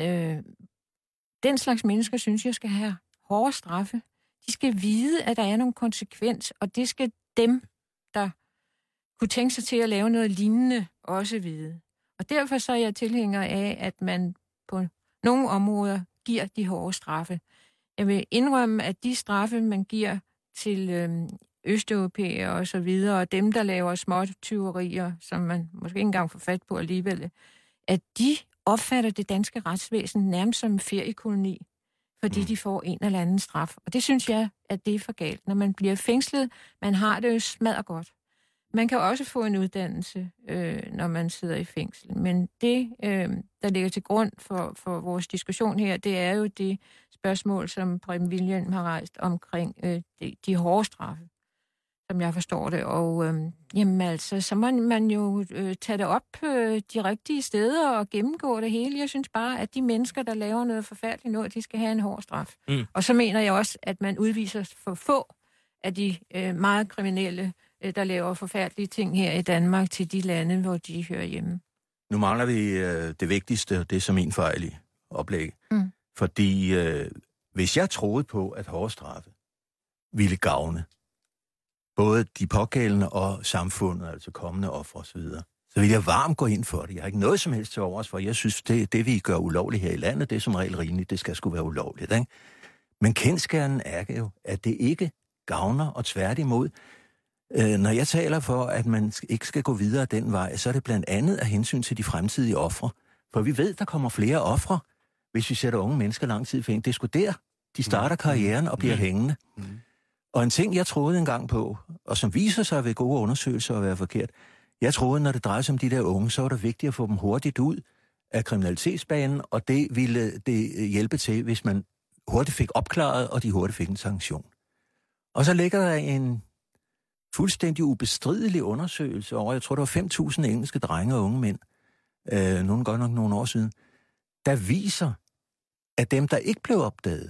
den slags mennesker, synes jeg, skal have hårde straffe. De skal vide, at der er nogle konsekvens, og det skal dem, der kunne tænke sig til at lave noget lignende, også vide. Og derfor så er jeg tilhænger af, at man på nogle områder giver de hårde straffe. Jeg vil indrømme, at de straffe, man giver til østeuropæere og så videre, og dem, der laver småtyverier, som man måske ikke engang får fat på alligevel, at de opfatter det danske retsvæsen nærmest som en feriekoloni, fordi de får en eller anden straf. Og det synes jeg, at det er for galt. Når man bliver fængslet, man har det jo smadret godt. Man kan også få en uddannelse, når man sidder i fængsel. Men det, der ligger til grund for vores diskussion her, det er jo det spørgsmål, som Preben Wilhjelm har rejst omkring de hårde straffe, som jeg forstår det. Og jamen altså, så må man jo tage det op de rigtige steder og gennemgå det hele. Jeg synes bare, at de mennesker, der laver noget forfærdeligt noget, de skal have en hård straf. Og så mener jeg også, at man udviser for få af de meget kriminelle, der laver forfærdelige ting her i Danmark, til de lande, hvor de hører hjemme. Nu mangler vi det vigtigste, og det er som en fejl i oplæg. Fordi hvis jeg troede på, at hårde straffe ville gavne både de pågældende og samfundet, altså kommende ofre osv., så vil jeg varmt gå ind for det. Jeg har ikke noget som helst til overs for. Jeg synes, det vi gør ulovligt her i landet, det er som regel rimeligt. Det skal sgu være ulovligt, ikke? Men kendsgernen er jo, at det ikke gavner, og tværtimod. Når jeg taler for, at man ikke skal gå videre den vej, så er det blandt andet af hensyn til de fremtidige ofre. For vi ved, der kommer flere ofre, hvis vi sætter unge mennesker lang tid i fængsel. Det er sgu der, de starter karrieren og bliver hængende. Og en ting, jeg troede engang på, og som viser sig ved gode undersøgelser at være forkert, jeg troede, når det drejer sig om de der unge, så var det vigtigt at få dem hurtigt ud af kriminalitetsbanen, og det ville det hjælpe til, hvis man hurtigt fik opklaret, og de hurtigt fik en sanktion. Og så ligger der en fuldstændig ubestridelig undersøgelse over, jeg tror, der var 5.000 engelske drenge og unge mænd, nogen godt nok nogle år siden, der viser, at dem, der ikke blev opdaget,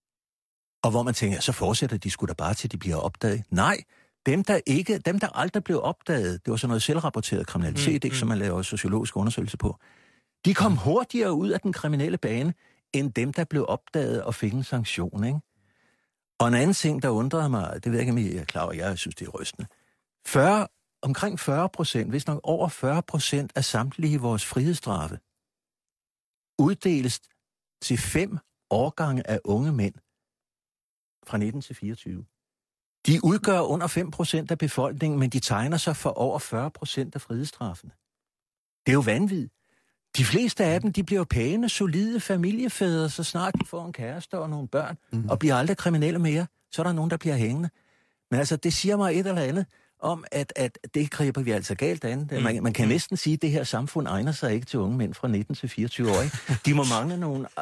og hvor man tænker, så fortsætter de sgu da bare til, de bliver opdaget. Nej, dem, der aldrig blev opdaget, det var sådan noget selvrapporteret kriminalitet, ikke, som man laver sociologisk undersøgelse på, De kom hurtigere ud af den kriminelle bane, end dem, der blev opdaget og fik en sanktion, ikke? Og en anden ting, der undrede mig, det ved jeg ikke, om I er klar over, jeg synes, det er rystende. Omkring 40%, hvis nok over 40% af samtlige vores frihedsstraffe, uddeles til 5 årgange af unge mænd fra 19 til 24. De udgør under 5% af befolkningen, men de tegner sig for over 40% af frihedsstraffene. Det er jo vanvittigt. De fleste af dem, de bliver pæne, solide familiefædre, så snart de får en kæreste og nogle børn, og bliver aldrig kriminelle mere. Så er der nogen, der bliver hængende. Men altså, det siger mig et eller andet om, at det griber vi altså galt an. Man kan næsten sige, at det her samfund egner sig ikke til unge mænd fra 19 til 24 år. Ikke? De må mangle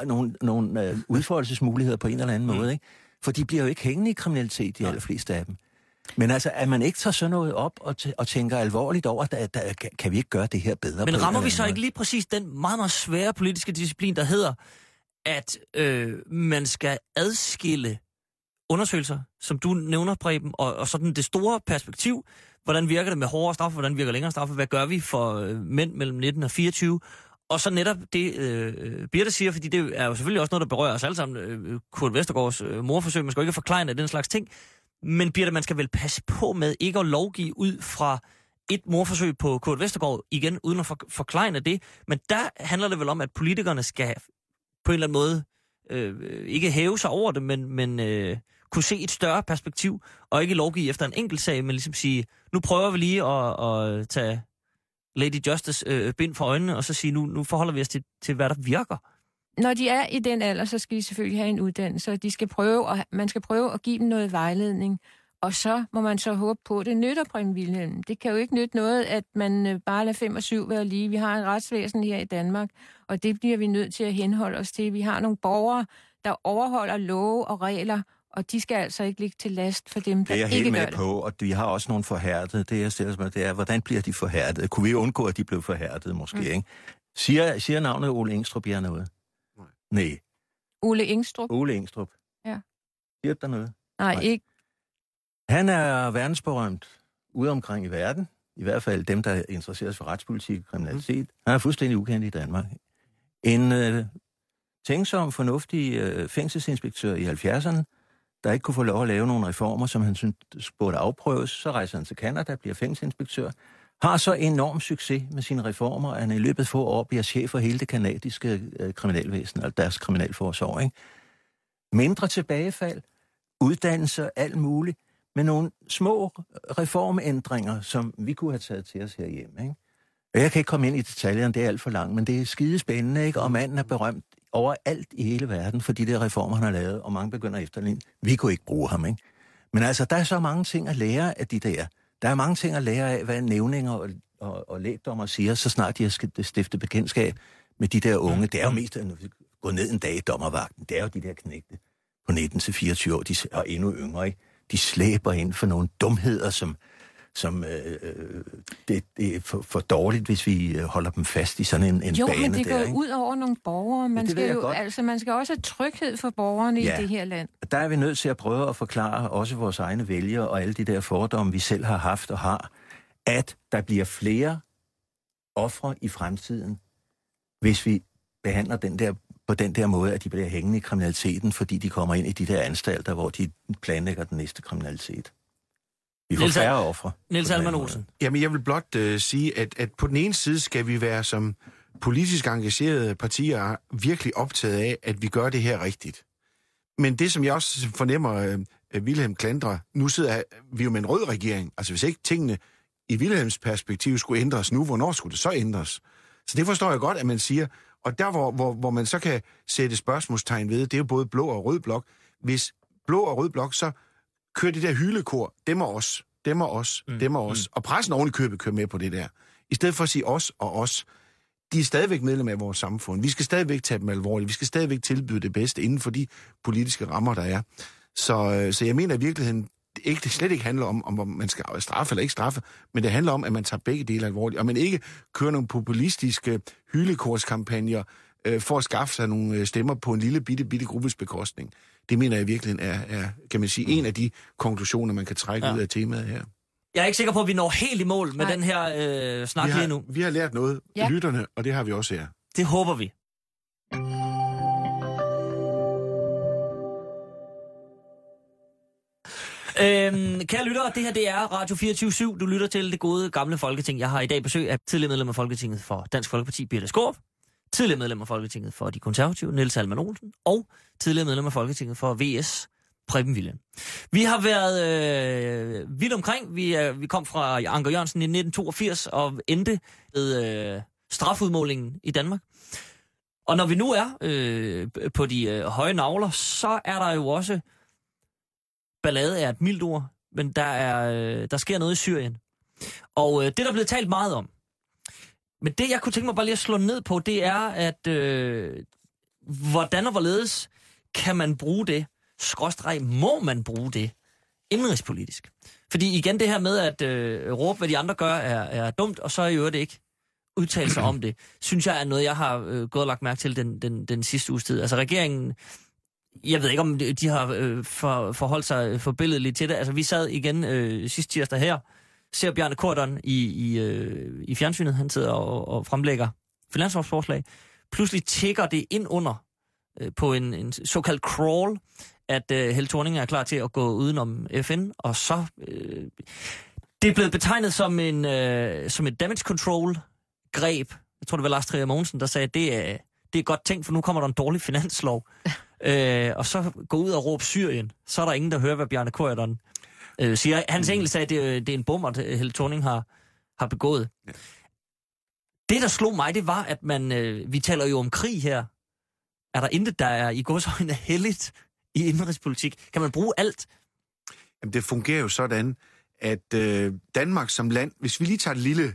nogle udfoldelsesmuligheder på en eller anden måde, ikke? For de bliver jo ikke hængende i kriminalitet, de allerfleste af dem. Men altså, at man ikke tager sådan noget op og tænker alvorligt over, at kan vi ikke gøre det her bedre? Men rammer vi så ikke lige præcis den meget, meget svære politiske disciplin, der hedder, at man skal adskille undersøgelser, som du nævner, Preben, og sådan det store perspektiv, hvordan virker det med hårdere straffe, hvordan virker længere straffe, hvad gør vi for mænd mellem 19 og 24, og så netop det, Birte siger, fordi det er jo selvfølgelig også noget, der berører os alle sammen, Kurt Vestergaards mordforsøg, man skal jo ikke forklejne den slags ting, men Birte, man skal vel passe på med ikke at lovgive ud fra et mordforsøg på Kurt Vestergaard, igen uden at forklejne det, men der handler det vel om, at politikerne skal på en eller anden måde ikke hæve sig over det, men kunne se et større perspektiv, og ikke lovgive efter en enkelt sag, men ligesom sige, nu prøver vi lige at tage Lady Justice bind for øjnene, og så sige, nu forholder vi os til, hvad der virker. Når de er i den alder, så skal de selvfølgelig have en uddannelse, og man skal prøve at give dem noget vejledning, og så må man så håbe på, at det nytter, Preben Wilhelm. Det kan jo ikke nytte noget, at man bare lader 5 og 7 være lige. Vi har en retsvæsen her i Danmark, og det bliver vi nødt til at henholde os til. Vi har nogle borgere, der overholder love og regler, og de skal altså ikke ligge til last for dem, der ikke gør det. Det er jeg helt med på, og vi har også nogle forhærdede. Det jeg stiller mig, det er, hvordan bliver de forhærdede? Kunne vi undgå, at de blev forhærdede måske, ikke? Siger navnet Ole Engstrup jer noget? Nej. Ole Engstrup? Ole Engstrup. Ja. Siger der noget? Nej, ikke. Han er verdensberømt ude omkring i verden. I hvert fald dem, der interesserer sig for retspolitik og kriminalitet. Han er fuldstændig ukendt i Danmark. En tænksom, fornuftig fængselsinspektør i 70'erne, der ikke kunne få lov at lave nogle reformer, som han syntes burde afprøves. Så rejser han til Canada, bliver fængselsinspektør. Har så enorm succes med sine reformer, at han i løbet af få år bliver chef for hele det kanadiske kriminalvæsen, altså deres kriminalforsorg, ikke? Mindre tilbagefald, uddannelse, alt muligt, med nogle små reformændringer, som vi kunne have taget til os herhjemme, ikke? Jeg kan ikke komme ind i detaljerne, det er alt for langt, men det er skidespændende, ikke? Og manden er berømt overalt i hele verden for de der reformer, han har lavet, og mange begynder efterligne. Vi kunne ikke bruge ham, ikke? Men altså, der er så mange ting at lære af de der. Der er mange ting at lære af, hvad nævninger og lægdommer siger, så snart de har stiftet bekendtskab med de der unge. Det er jo mest at gå ned en dag i dommervagten. Det er jo de der knægte på 19-24 år, og endnu yngre, ikke? De slæber ind for nogle dumheder, som det er for dårligt, hvis vi holder dem fast i sådan en bane. Jo, men det går der, ud over nogle borgere. Man skal også have tryghed for borgerne i det her land. Der er vi nødt til at prøve at forklare også vores egne vælgere og alle de der fordomme, vi selv har haft og har, at der bliver flere ofre i fremtiden, hvis vi behandler på den der måde, at de bliver hængende i kriminaliteten, fordi de kommer ind i de der anstalter, hvor de planlægger den næste kriminalitet. Vi får færre ofre. Niels Alman Olsen. Jamen, jeg vil blot sige, at på den ene side skal vi være som politisk engagerede partier virkelig optaget af, at vi gør det her rigtigt. Men det, som jeg også fornemmer, Wilhelm klandrer, nu sidder vi jo med en rød regering. Altså, hvis ikke tingene i Wilhelms perspektiv skulle ændres nu, hvornår skulle det så ændres? Så det forstår jeg godt, at man siger, og der, hvor man så kan sætte spørgsmålstegn ved, det er jo både blå og rød blok. Hvis blå og rød blok, så kører det der hylekor, dem og os. Og pressen oven i købet kører med på det der. I stedet for at sige os og os. De er stadigvæk medlemmer af vores samfund. Vi skal stadigvæk tage dem alvorligt. Vi skal stadigvæk tilbyde det bedste inden for de politiske rammer, der er. Så jeg mener i virkeligheden, det slet ikke handler om man skal straffe eller ikke straffe, men det handler om, at man tager begge dele alvorligt, og man ikke kører nogle populistiske hylekorskampagner for at skaffe sig nogle stemmer på en lille bitte gruppes bekostning. Det mener jeg i virkeligheden er kan man sige, en af de konklusioner, man kan trække ud af temaet her. Jeg er ikke sikker på, at vi når helt i mål med den her snak lige nu. Vi har lært noget, lytterne, og det har vi også her. Det håber vi. Kære lyttere, det her det er Radio 24/7. Du lytter til det gode gamle Folketing. Jeg har i dag besøg af tidligere medlem af Folketinget for Dansk Folkeparti, Birthe Skaarup, tidligere medlem af Folketinget for De Konservative, Niels Halman Olsen, og tidligere medlem af Folketinget for VS, Preben Wilhjelm. Vi har været vidt omkring. Vi kom fra Anker Jørgensen i 1982 og endte ved strafudmålingen i Danmark. Og når vi nu er på de høje nagler, så er der jo også ballade er et mildt ord, men der sker noget i Syrien. Og det der er blevet talt meget om. Men det, jeg kunne tænke mig bare lige at slå ned på, det er, at hvordan og hvorledes kan man bruge det, må man bruge det, indenrigspolitisk. Fordi igen det her med at råbe, hvad de andre gør, er dumt, og så i øvrigt ikke udtale sig om det, synes jeg er noget, jeg har gået og lagt mærke til den sidste uges tid. Altså regeringen, jeg ved ikke, om de har forholdt sig forbilledeligt til det. Altså, vi sad igen sidste tirsdag her, ser Bjarne Corydon i fjernsynet, han sidder og fremlægger finanslovsforslag. Pludselig tikker det ind under på en såkaldt crawl, at Helle Thorning er klar til at gå udenom FN, og så... det er blevet betegnet som et damage control-greb. Jeg tror, det var Lars Trier Mogensen, der sagde, at det er godt tænkt, for nu kommer der en dårlig finanslov. Og så gå ud og råbe Syrien, så er der ingen, der hører, hvad Bjarne Corydon siger. Hans engelsk sagde, at det er en bomber, Helle Thorning har begået. Ja. Det, der slog mig, det var, at vi taler jo om krig her. Er der intet, der er i gåseøjne helligt i indenrigspolitik? Kan man bruge alt? Jamen, det fungerer jo sådan, at Danmark som land, hvis vi lige tager et lille,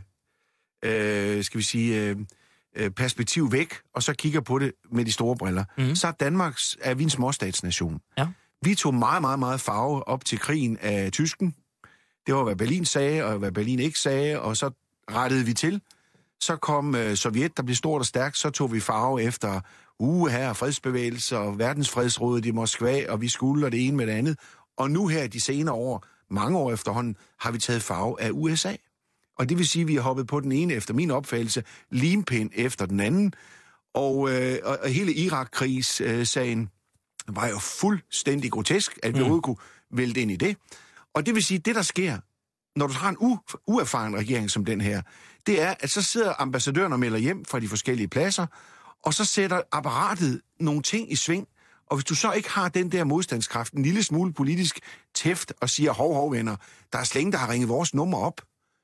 perspektiv væk, og så kigger på det med de store briller, så er vi en småstatsnation. Ja. Vi tog meget, meget, meget farve op til krigen af tysken. Det var, hvad Berlin sagde, og hvad Berlin ikke sagde, og så rettede vi til. Så kom Sovjet, der blev stort og stærkt, så tog vi farve efter her fredsbevægelser og verdensfredsrådet i Moskva, og vi skulle og det ene med det andet. Og nu her de senere år, mange år efterhånden, har vi taget farve af USA. Og det vil sige, at vi har hoppet på den ene, efter min opfattelse, limpind efter den anden. Og hele Irak-krigssagen var jo fuldstændig grotesk, at vi overhovedet kunne vælte ind i det. Og det vil sige, at det der sker, når du har en uerfaren regering som den her, det er, at så sidder ambassadøren og melder hjem fra de forskellige pladser, og så sætter apparatet nogle ting i sving. Og hvis du så ikke har den der modstandskraft, en lille smule politisk tæft, og siger, hov venner, der er slet ingen, der har ringet vores nummer op.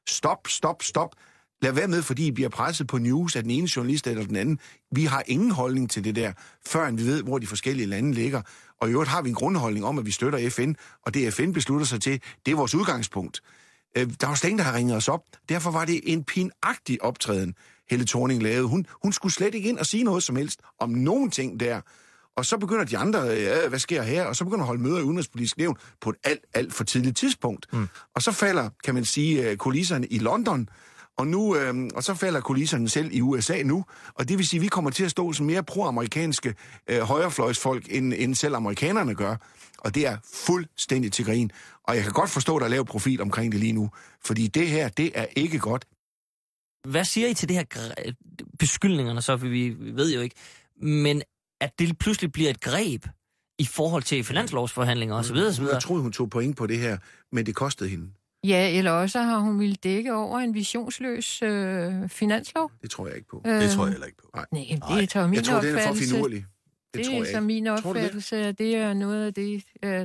Stop. Lad være med, fordi I bliver presset på news af den ene journalist eller den anden. Vi har ingen holdning til det der, før vi ved, hvor de forskellige lande ligger. Og i øvrigt har vi en grundholdning om, at vi støtter FN, og det FN beslutter sig til, det er vores udgangspunkt. Der var slet ingen, der har ringet os op. Derfor var det en pinagtig optræden, Helle Thorning lavede. Hun skulle slet ikke ind og sige noget som helst om nogen ting der. Og så begynder de andre, hvad sker her? Og så begynder at holde møder i udenrigspolitisk nævn på et alt for tidligt tidspunkt. Og så falder, kan man sige, kulisserne i London, og så falder kulisserne selv i USA nu. Og det vil sige, at vi kommer til at stå som mere pro-amerikanske højrefløjsfolk, end selv amerikanerne gør. Og det er fuldstændig til grin. Og jeg kan godt forstå, at der er lavet profil omkring det lige nu. Fordi det her, det er ikke godt. Hvad siger I til det her beskyldningerne så? For vi ved jo ikke. Men at det pludselig bliver et greb i forhold til finanslovsforhandlinger osv. Jeg troede, hun tog point på det her, men det kostede hende. Ja, eller også har hun ville dække over en visionsløs finanslov. Det tror jeg ikke på. Det tror jeg heller ikke på. Nej, det er min opfattelse. Jeg tror, det er for finurlig. Det er så min opfattelse, at det er noget af det,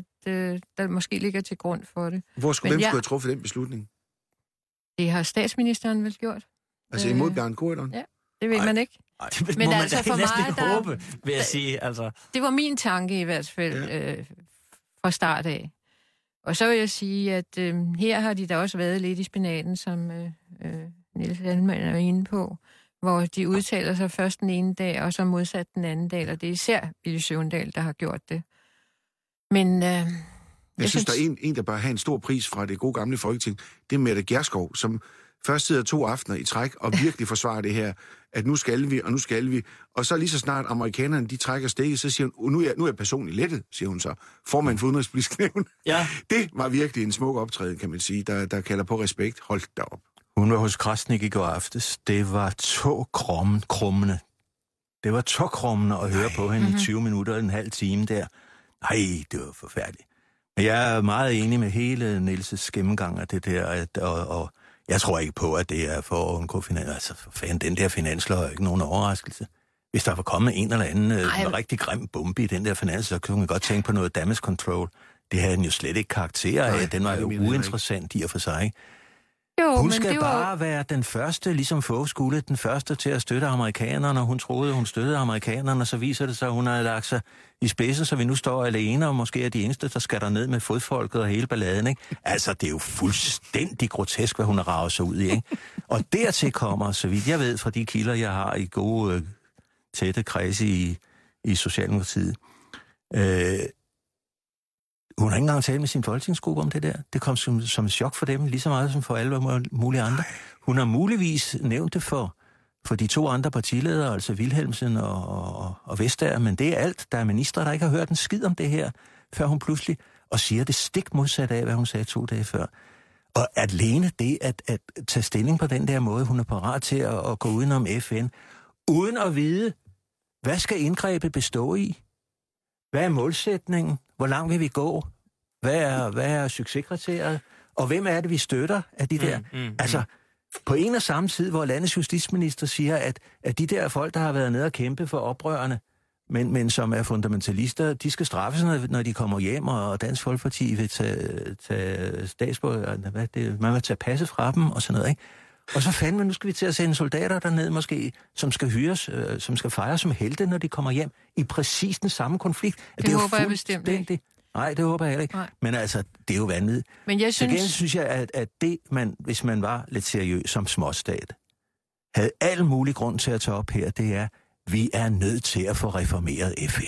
der måske ligger til grund for det. Hvem skulle have truffet den beslutning? Det har statsministeren vel gjort. Altså imod Bjarne Corydon? Ja, det ved man ikke. Det men altså for mig, håbe, vil jeg sige. Altså. Det var min tanke i hvert fald fra start af. Og så vil jeg sige, at her har de da også været lidt i spinaten, som Niels Halman er inde på, hvor de udtaler sig først den ene dag, og så modsat den anden dag, og det er især Villy Søvndal, der har gjort det. Men jeg synes, der er en, der bør have en stor pris fra det gode gamle Folketing. Det er Mette Gjerskov, som først sidder 2 aftener i træk og virkelig forsvarer det her, at nu skal vi. Og så lige så snart amerikanerne, de trækker stikket, så siger hun, nu er jeg personligt lettet, siger hun så. Formand for udenrigspolitisk nævn. Ja. Det var virkelig en smuk optræden, kan man sige, der kalder på respekt. Hold da op. Hun var hos Krasnik i går aftes. Det var 2 krummende Det var tokrummende at høre på hende i 20 minutter og en halv time der. Nej, det var forfærdeligt. Men jeg er meget enig med hele Nielses gennemgang af det der, og jeg tror ikke på, at det er for at undgå finans. Altså, for fanden, den der finanslov er ikke nogen overraskelse. Hvis der var kommet en eller anden rigtig grim bombe i den der finanslov, så kunne man godt tænke på noget damage control. Det havde den jo slet ikke karakter af. Den var jo uinteressant i og for sig. Jo, hun skal bare være den første, ligesom Fogh skulle, den første til at støtte amerikanerne, og hun troede, hun støttede amerikanerne, og så viser det sig, at hun har lagt sig i spidsen, så vi nu står alene, og måske er de eneste, der skal der ned med fodfolket og hele balladen, ikke? Altså, det er jo fuldstændig grotesk, hvad hun har raget sig ud i, ikke? Og dertil kommer, så vidt jeg ved fra de kilder, jeg har i gode, tætte kredse i Socialdemokratiet, hun har ikke engang talt med sin folketingsgruppe om det der. Det kom som et chok for dem, lige så meget som for alle mulige andre. Hun har muligvis nævnt det for de to andre partiledere, altså Wilhelmsen og Vestager, men det er alt. Der er ministre, der ikke har hørt en skid om det her, før hun pludselig og siger det stik modsat af, hvad hun sagde 2 dage før. Og alene det at tage stilling på den der måde, hun er parat til at gå udenom FN, uden at vide, hvad skal indgrebet bestå i? Hvad er målsætningen? Hvor langt vil vi gå? Hvad er succeskriteriet? Og hvem er det, vi støtter af de der? Altså, på en og samme tid, hvor landets justitsminister siger, at de der folk, der har været nede og kæmpe for oprørerne, men som er fundamentalister, de skal straffes, når de kommer hjem, og Dansk Folkeparti vil tage statsborger, man vil tage passet fra dem, og sådan noget, ikke? Og så fandme, nu skal vi til at sende soldater derned måske, som skal hyres, som skal fejres som helte, når de kommer hjem, i præcis den samme konflikt. Det håber jeg bestemt ikke. Nej, det håber jeg heller ikke. Nej. Men altså, det er jo vanvittigt. Men jeg synes jeg, at det, hvis man var lidt seriøs som småstat, havde al mulig grund til at tage op her, det er, vi er nødt til at få reformeret FN.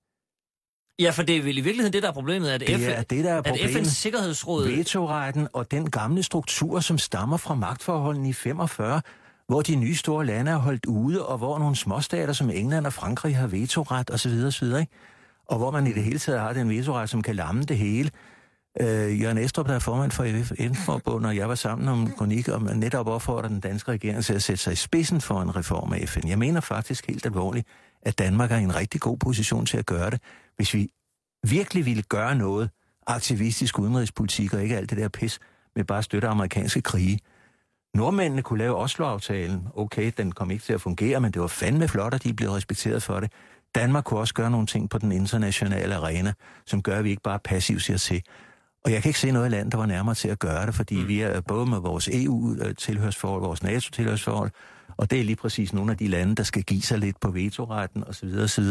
Ja, for det er vel i virkeligheden det, der er problemet, at FN's Sikkerhedsråd... Vetoretten og den gamle struktur, som stammer fra magtforholdene i 45, hvor de nye store lande er holdt ude, og hvor nogle småstater som England og Frankrig har vetoret osv. ikke? Og hvor man i det hele taget har den vetoret, som kan lamme det hele. Jørgen Estrup, der er formand for FN-forbundet, og jeg var sammen om kronik, og man netop opfordrer den danske regering til at sætte sig i spidsen for en reform af FN. Jeg mener faktisk helt alvorligt, at Danmark er i en rigtig god position til at gøre det, hvis vi virkelig ville gøre noget aktivistisk udenrigspolitik, og ikke alt det der pis med bare at støtte amerikanske krige. Nordmændene kunne lave Oslo-aftalen. Okay, den kom ikke til at fungere, men det var fandme flot, at de blev respekteret for det. Danmark kunne også gøre nogle ting på den internationale arena, som gør, at vi ikke bare passivt ser til. Og jeg kan ikke se noget land, der var nærmere til at gøre det, fordi vi er både med vores EU-tilhørsforhold, vores NATO-tilhørsforhold, og det er lige præcis nogle af de lande, der skal give sig lidt på vetoretten osv. osv.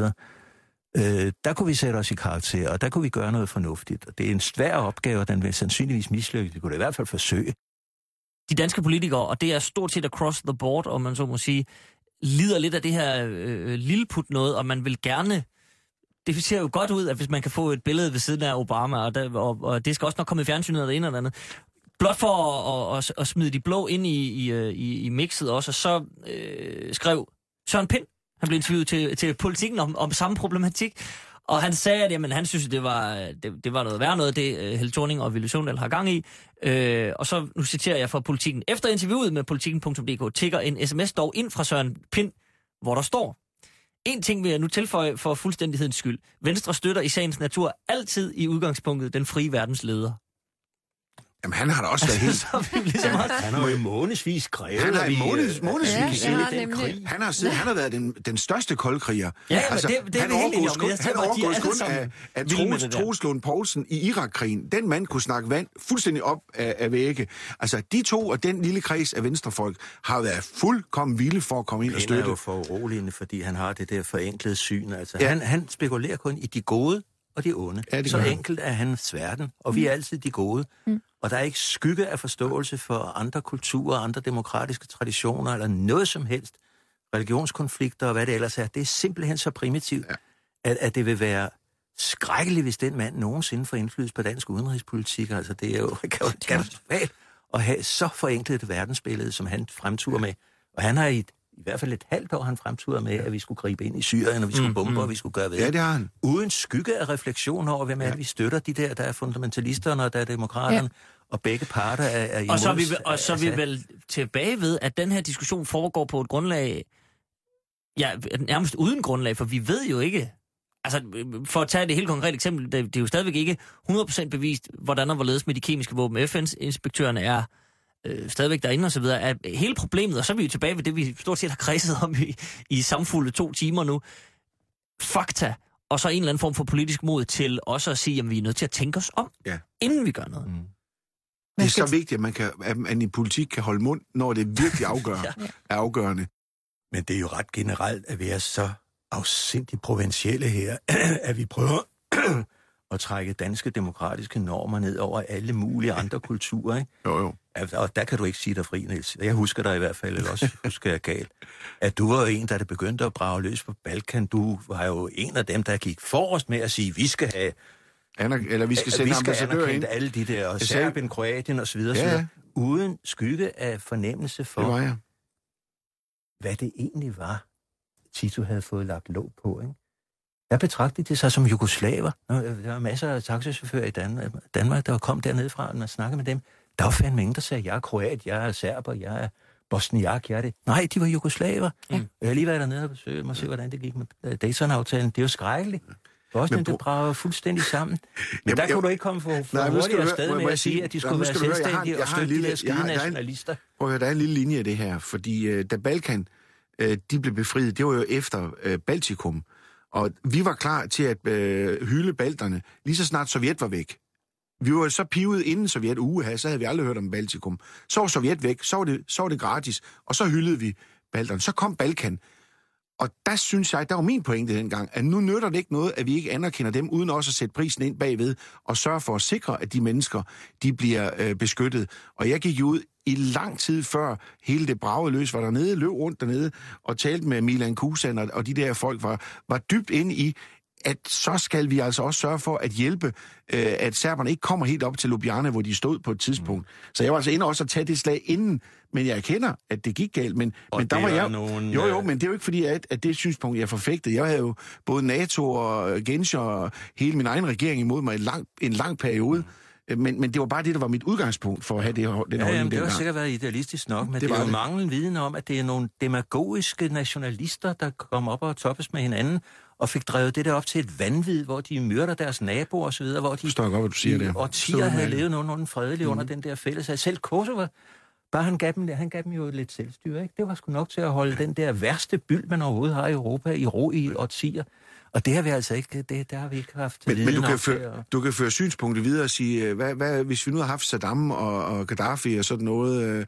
Der kunne vi sætte os i karakter, og der kunne vi gøre noget fornuftigt. Og det er en svær opgave, og den vil sandsynligvis mislykkes. Vi kunne da i hvert fald forsøge. De danske politikere, og det er stort set across the board, om man så må sige, lider lidt af det her lilleput noget, og man vil gerne... Det ser jo godt ud, at hvis man kan få et billede ved siden af Obama, og det skal også nok komme i fjernsynet eller en eller andet. Blot for at smide de blå ind i mixet også, og så skrev Søren Pind, han blev interviewet til Politikken om samme problematik, og han sagde, at jamen, han synes, det var noget værre noget, det Helle Thorning og Villy Søvndal har gang i. Og så, nu citerer jeg fra Politikken. Efter interviewet med politikken.dk tikker en sms dog ind fra Søren Pind, hvor der står: en ting vil jeg nu tilføje for fuldstændighedens skyld. Venstre støtter i sagens natur altid i udgangspunktet den frie verdens leder. Jamen, han har da også været helt... Han har jo månedsvis krævet. Han har månedsvis. Han har været den største koldkriger. Ja, altså, det er han overgås kun af Troels Lund Poulsen i Irak-krigen. Den mand kunne snakke vand fuldstændig op af vægge. Altså, de to og den lille kreds af venstrefolk har været fuldkommen vilde for at komme ind og støtte. Han er jo for uroligende, fordi han har det der forenklede syn. Altså, han spekulerer kun i de gode og de onde. Ja, så enkelt er hans verden, og vi er altid de gode. Og der er ikke skygge af forståelse for andre kulturer, andre demokratiske traditioner, eller noget som helst. Religionskonflikter og hvad det ellers er. Det er simpelthen så primitivt, at det vil være skrækkeligt, hvis den mand nogensinde får indflydelse på dansk udenrigspolitik. Altså, det er jo katastrofalt at have så forenklet et verdensbillede, som han fremturer med. Og han har i hvert fald et halvt år, han fremturer med, at vi skulle gribe ind i Syrien, og vi skulle bombe, og vi skulle gøre ved. Ja, det har han. Uden skygge af refleksion over, hvem er det, vi støtter de der er fundamentalisterne, og der er demokraterne, og begge parter er imod. Og så er vi vel tilbage ved, at den her diskussion foregår på et grundlag nærmest uden grundlag, for vi ved jo ikke, altså for at tage det helt konkret eksempel, det er jo stadigvæk ikke 100% bevist, hvordan og hvorledes med de kemiske våben. FN-inspektørerne er stadigvæk derinde og så videre, er hele problemet, og så er vi jo tilbage ved det, vi stort set har kredset om i samfulde 2 timer nu. Fakta, og så en eller anden form for politisk mod til også at sige, at vi er nødt til at tænke os om, inden vi gør noget. Mm. Det er så vigtigt, at man i politik kan holde mund, når det virkelig er afgørende. Men det er jo ret generelt, at vi er så afsindigt provincielle her, at vi prøver at trække danske demokratiske normer ned over alle mulige andre kulturer, ikke? Jo. Og der kan du ikke sige dig fri, Niels. Jeg husker dig i hvert fald, eller også husker jeg galt, at du var jo en, der begyndte at brage løs på Balkan. Du var jo en af dem, der gik forrest med at sige, vi skal have... vi skal sende ambassadører ind. Alle de der, Serbien, Kroatien og så videre, uden skygge af fornemmelse for, hvad det egentlig var, Tito havde fået lagt låg på, ikke? Jeg betragtede det sig som jugoslaver. Der var masser af taxachauffører i Danmark, der kom dernede fra, og man snakkede med dem. Der var fandme ingen, der sagde, jeg er kroat, jeg er serber, jeg er bosniak, jeg er det. Nej, de var jugoslaver. Jeg har lige været dernede og besøgt mig, se, hvordan det gik med Dayton-aftalen. Det er jo skrækkeligt. Bosnien, det brager fuldstændig sammen. Men der kunne du ikke komme for hurtigere sted med at sige, at de skulle være selvstændige og støtte de der skide nationalister. Prøv at høre, der er en lille linje af det her, fordi da Balkan, de blev befriet, det var jo efter Baltikum. Og vi var klar til at hylde balterne, lige så snart Sovjet var væk. Vi var så pivet inden Sovjet så havde vi aldrig hørt om Baltikum. Så var Sovjet væk, så var det gratis, og så hyldede vi balterne. Så kom Balkan. Og der synes jeg, der var min pointe dengang, at nu nytter det ikke noget, at vi ikke anerkender dem, uden også at sætte prisen ind bagved, og sørge for at sikre, at de mennesker, de bliver beskyttet. Og jeg gik ud i lang tid før hele det bragede løs var dernede, løb rundt dernede, og talte med Milan Kusan, og de der folk var dybt inde i, at så skal vi altså også sørge for at hjælpe, at serberne ikke kommer helt op til Ljubljana, hvor de stod på et tidspunkt. Så jeg var altså inde også at tage det slag inden, men jeg erkender, at det gik galt. Men der var jeg... Jo, men det er jo ikke fordi, at det synspunkt, jeg forfægtede. Jeg havde jo både NATO og Genscher og hele min egen regering imod mig en lang periode. Men det var bare det, der var mit udgangspunkt for at have den holdning dengang. Det har sikkert været idealistisk nok, men det er jo manglen viden om, at det er nogle demagogiske nationalister, der kommer op og toppes med hinanden, og fik drevet det der op til et vanvid, hvor de myrder deres naboer og så videre, hvor de godt, hvad du siger der. Årtier havde levet nogenlunde fredeligt under den der fælles. Selv Kosovo, bare han gav dem jo lidt selvstyre, ikke? Det var sgu nok til at holde den der værste byld, man overhovedet har i Europa, i ro i årtier. Og det har vi altså ikke, det har vi ikke haft viden men du kan føre synspunktet videre og sige, hvad hvis vi nu har haft Saddam og Gaddafi og sådan noget,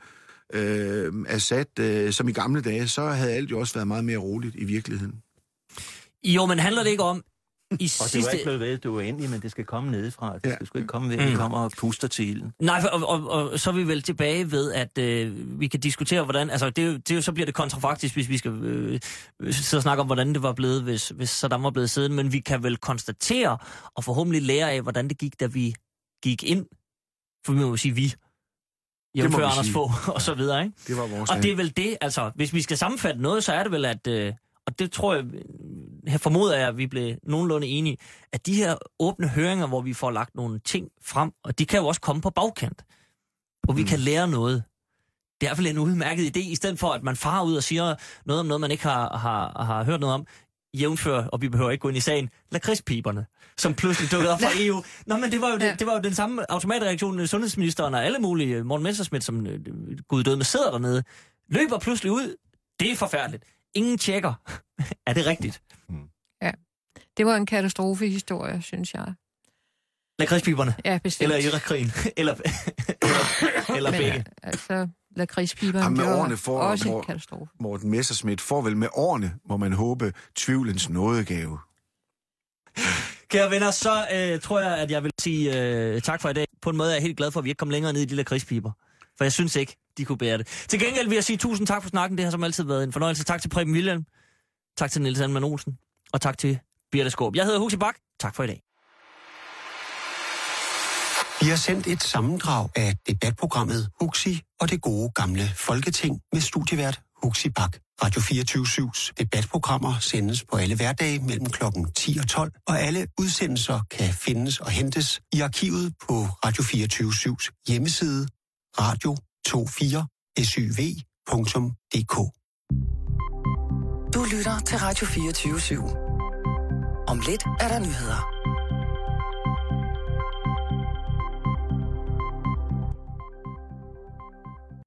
Assad, som i gamle dage, så havde alt jo også været meget mere roligt i virkeligheden. Jo, men handler det ikke om... Og det var ikke blevet ved, du er enig, men det skal komme nedefra. Det skal sgu ikke komme ved, at vi kommer og puster til ilden. Nej, og så er vi vel tilbage ved, at vi kan diskutere, hvordan... Altså, så bliver det kontrafaktisk, hvis vi skal sidde og snakke om, hvordan det var blevet, hvis Saddam var blevet siddende. Men vi kan vel konstatere og forhåbentlig lære af, hvordan det gik, da vi gik ind. For vi må jo sige vi. Jævnfør Anders Fogh og så videre, ikke? Det var vores og det er vel det, altså, hvis vi skal sammenfatte noget, så er det vel, at... Og det tror jeg, her formoder jeg, at vi blev nogenlunde enige, at de her åbne høringer, hvor vi får lagt nogle ting frem, og de kan jo også komme på bagkant, hvor vi kan lære noget. Det er vel en udmærket idé, i stedet for, at man farer ud og siger noget om noget, man ikke har hørt noget om, jævnfør, og vi behøver ikke gå ind i sagen, lakridspiberne, som pludselig dukkede op fra EU. Nå, men det var jo den samme automatreaktion, sundhedsministeren og alle mulige, Morten Messerschmidt, som Gud døde med sidder dernede, løber pludselig ud. Det er forfærdeligt. Ingen tjekker. Er det rigtigt? Ja. Det var en katastrofehistorie, synes jeg. Lakridspiberne? Ja, bestemt. Eller Irak-krigen? eller begge? Altså, lakridspiberne var også en katastrofe. Morten Messerschmidt får vel med årene, må man håbe, tvivlens nådegave. Kære venner, så tror jeg, at jeg vil sige tak for i dag. På en måde er jeg helt glad for, at vi ikke kom længere ned i de lakridspiber. For jeg synes ikke, de kunne bære det. Til gengæld vil jeg sige tusind tak for snakken. Det har som altid været en fornøjelse. Tak til Preben Wilhelm. Tak til Niels Anman Olsen. Og tak til Birte Skaarup. Jeg hedder Huxi Bak. Tak for i dag. Vi har sendt et sammendrag af debatprogrammet Huxi og det gode gamle Folketing med studievært Huxi Bak. Radio 24/7's debatprogrammer sendes på alle hverdage mellem klokken 10 og 12, og alle udsendelser kan findes og hentes i arkivet på Radio 24/7's hjemmeside radio24syv.dk. Du lytter til Radio 24/7. Om lidt er der nyheder.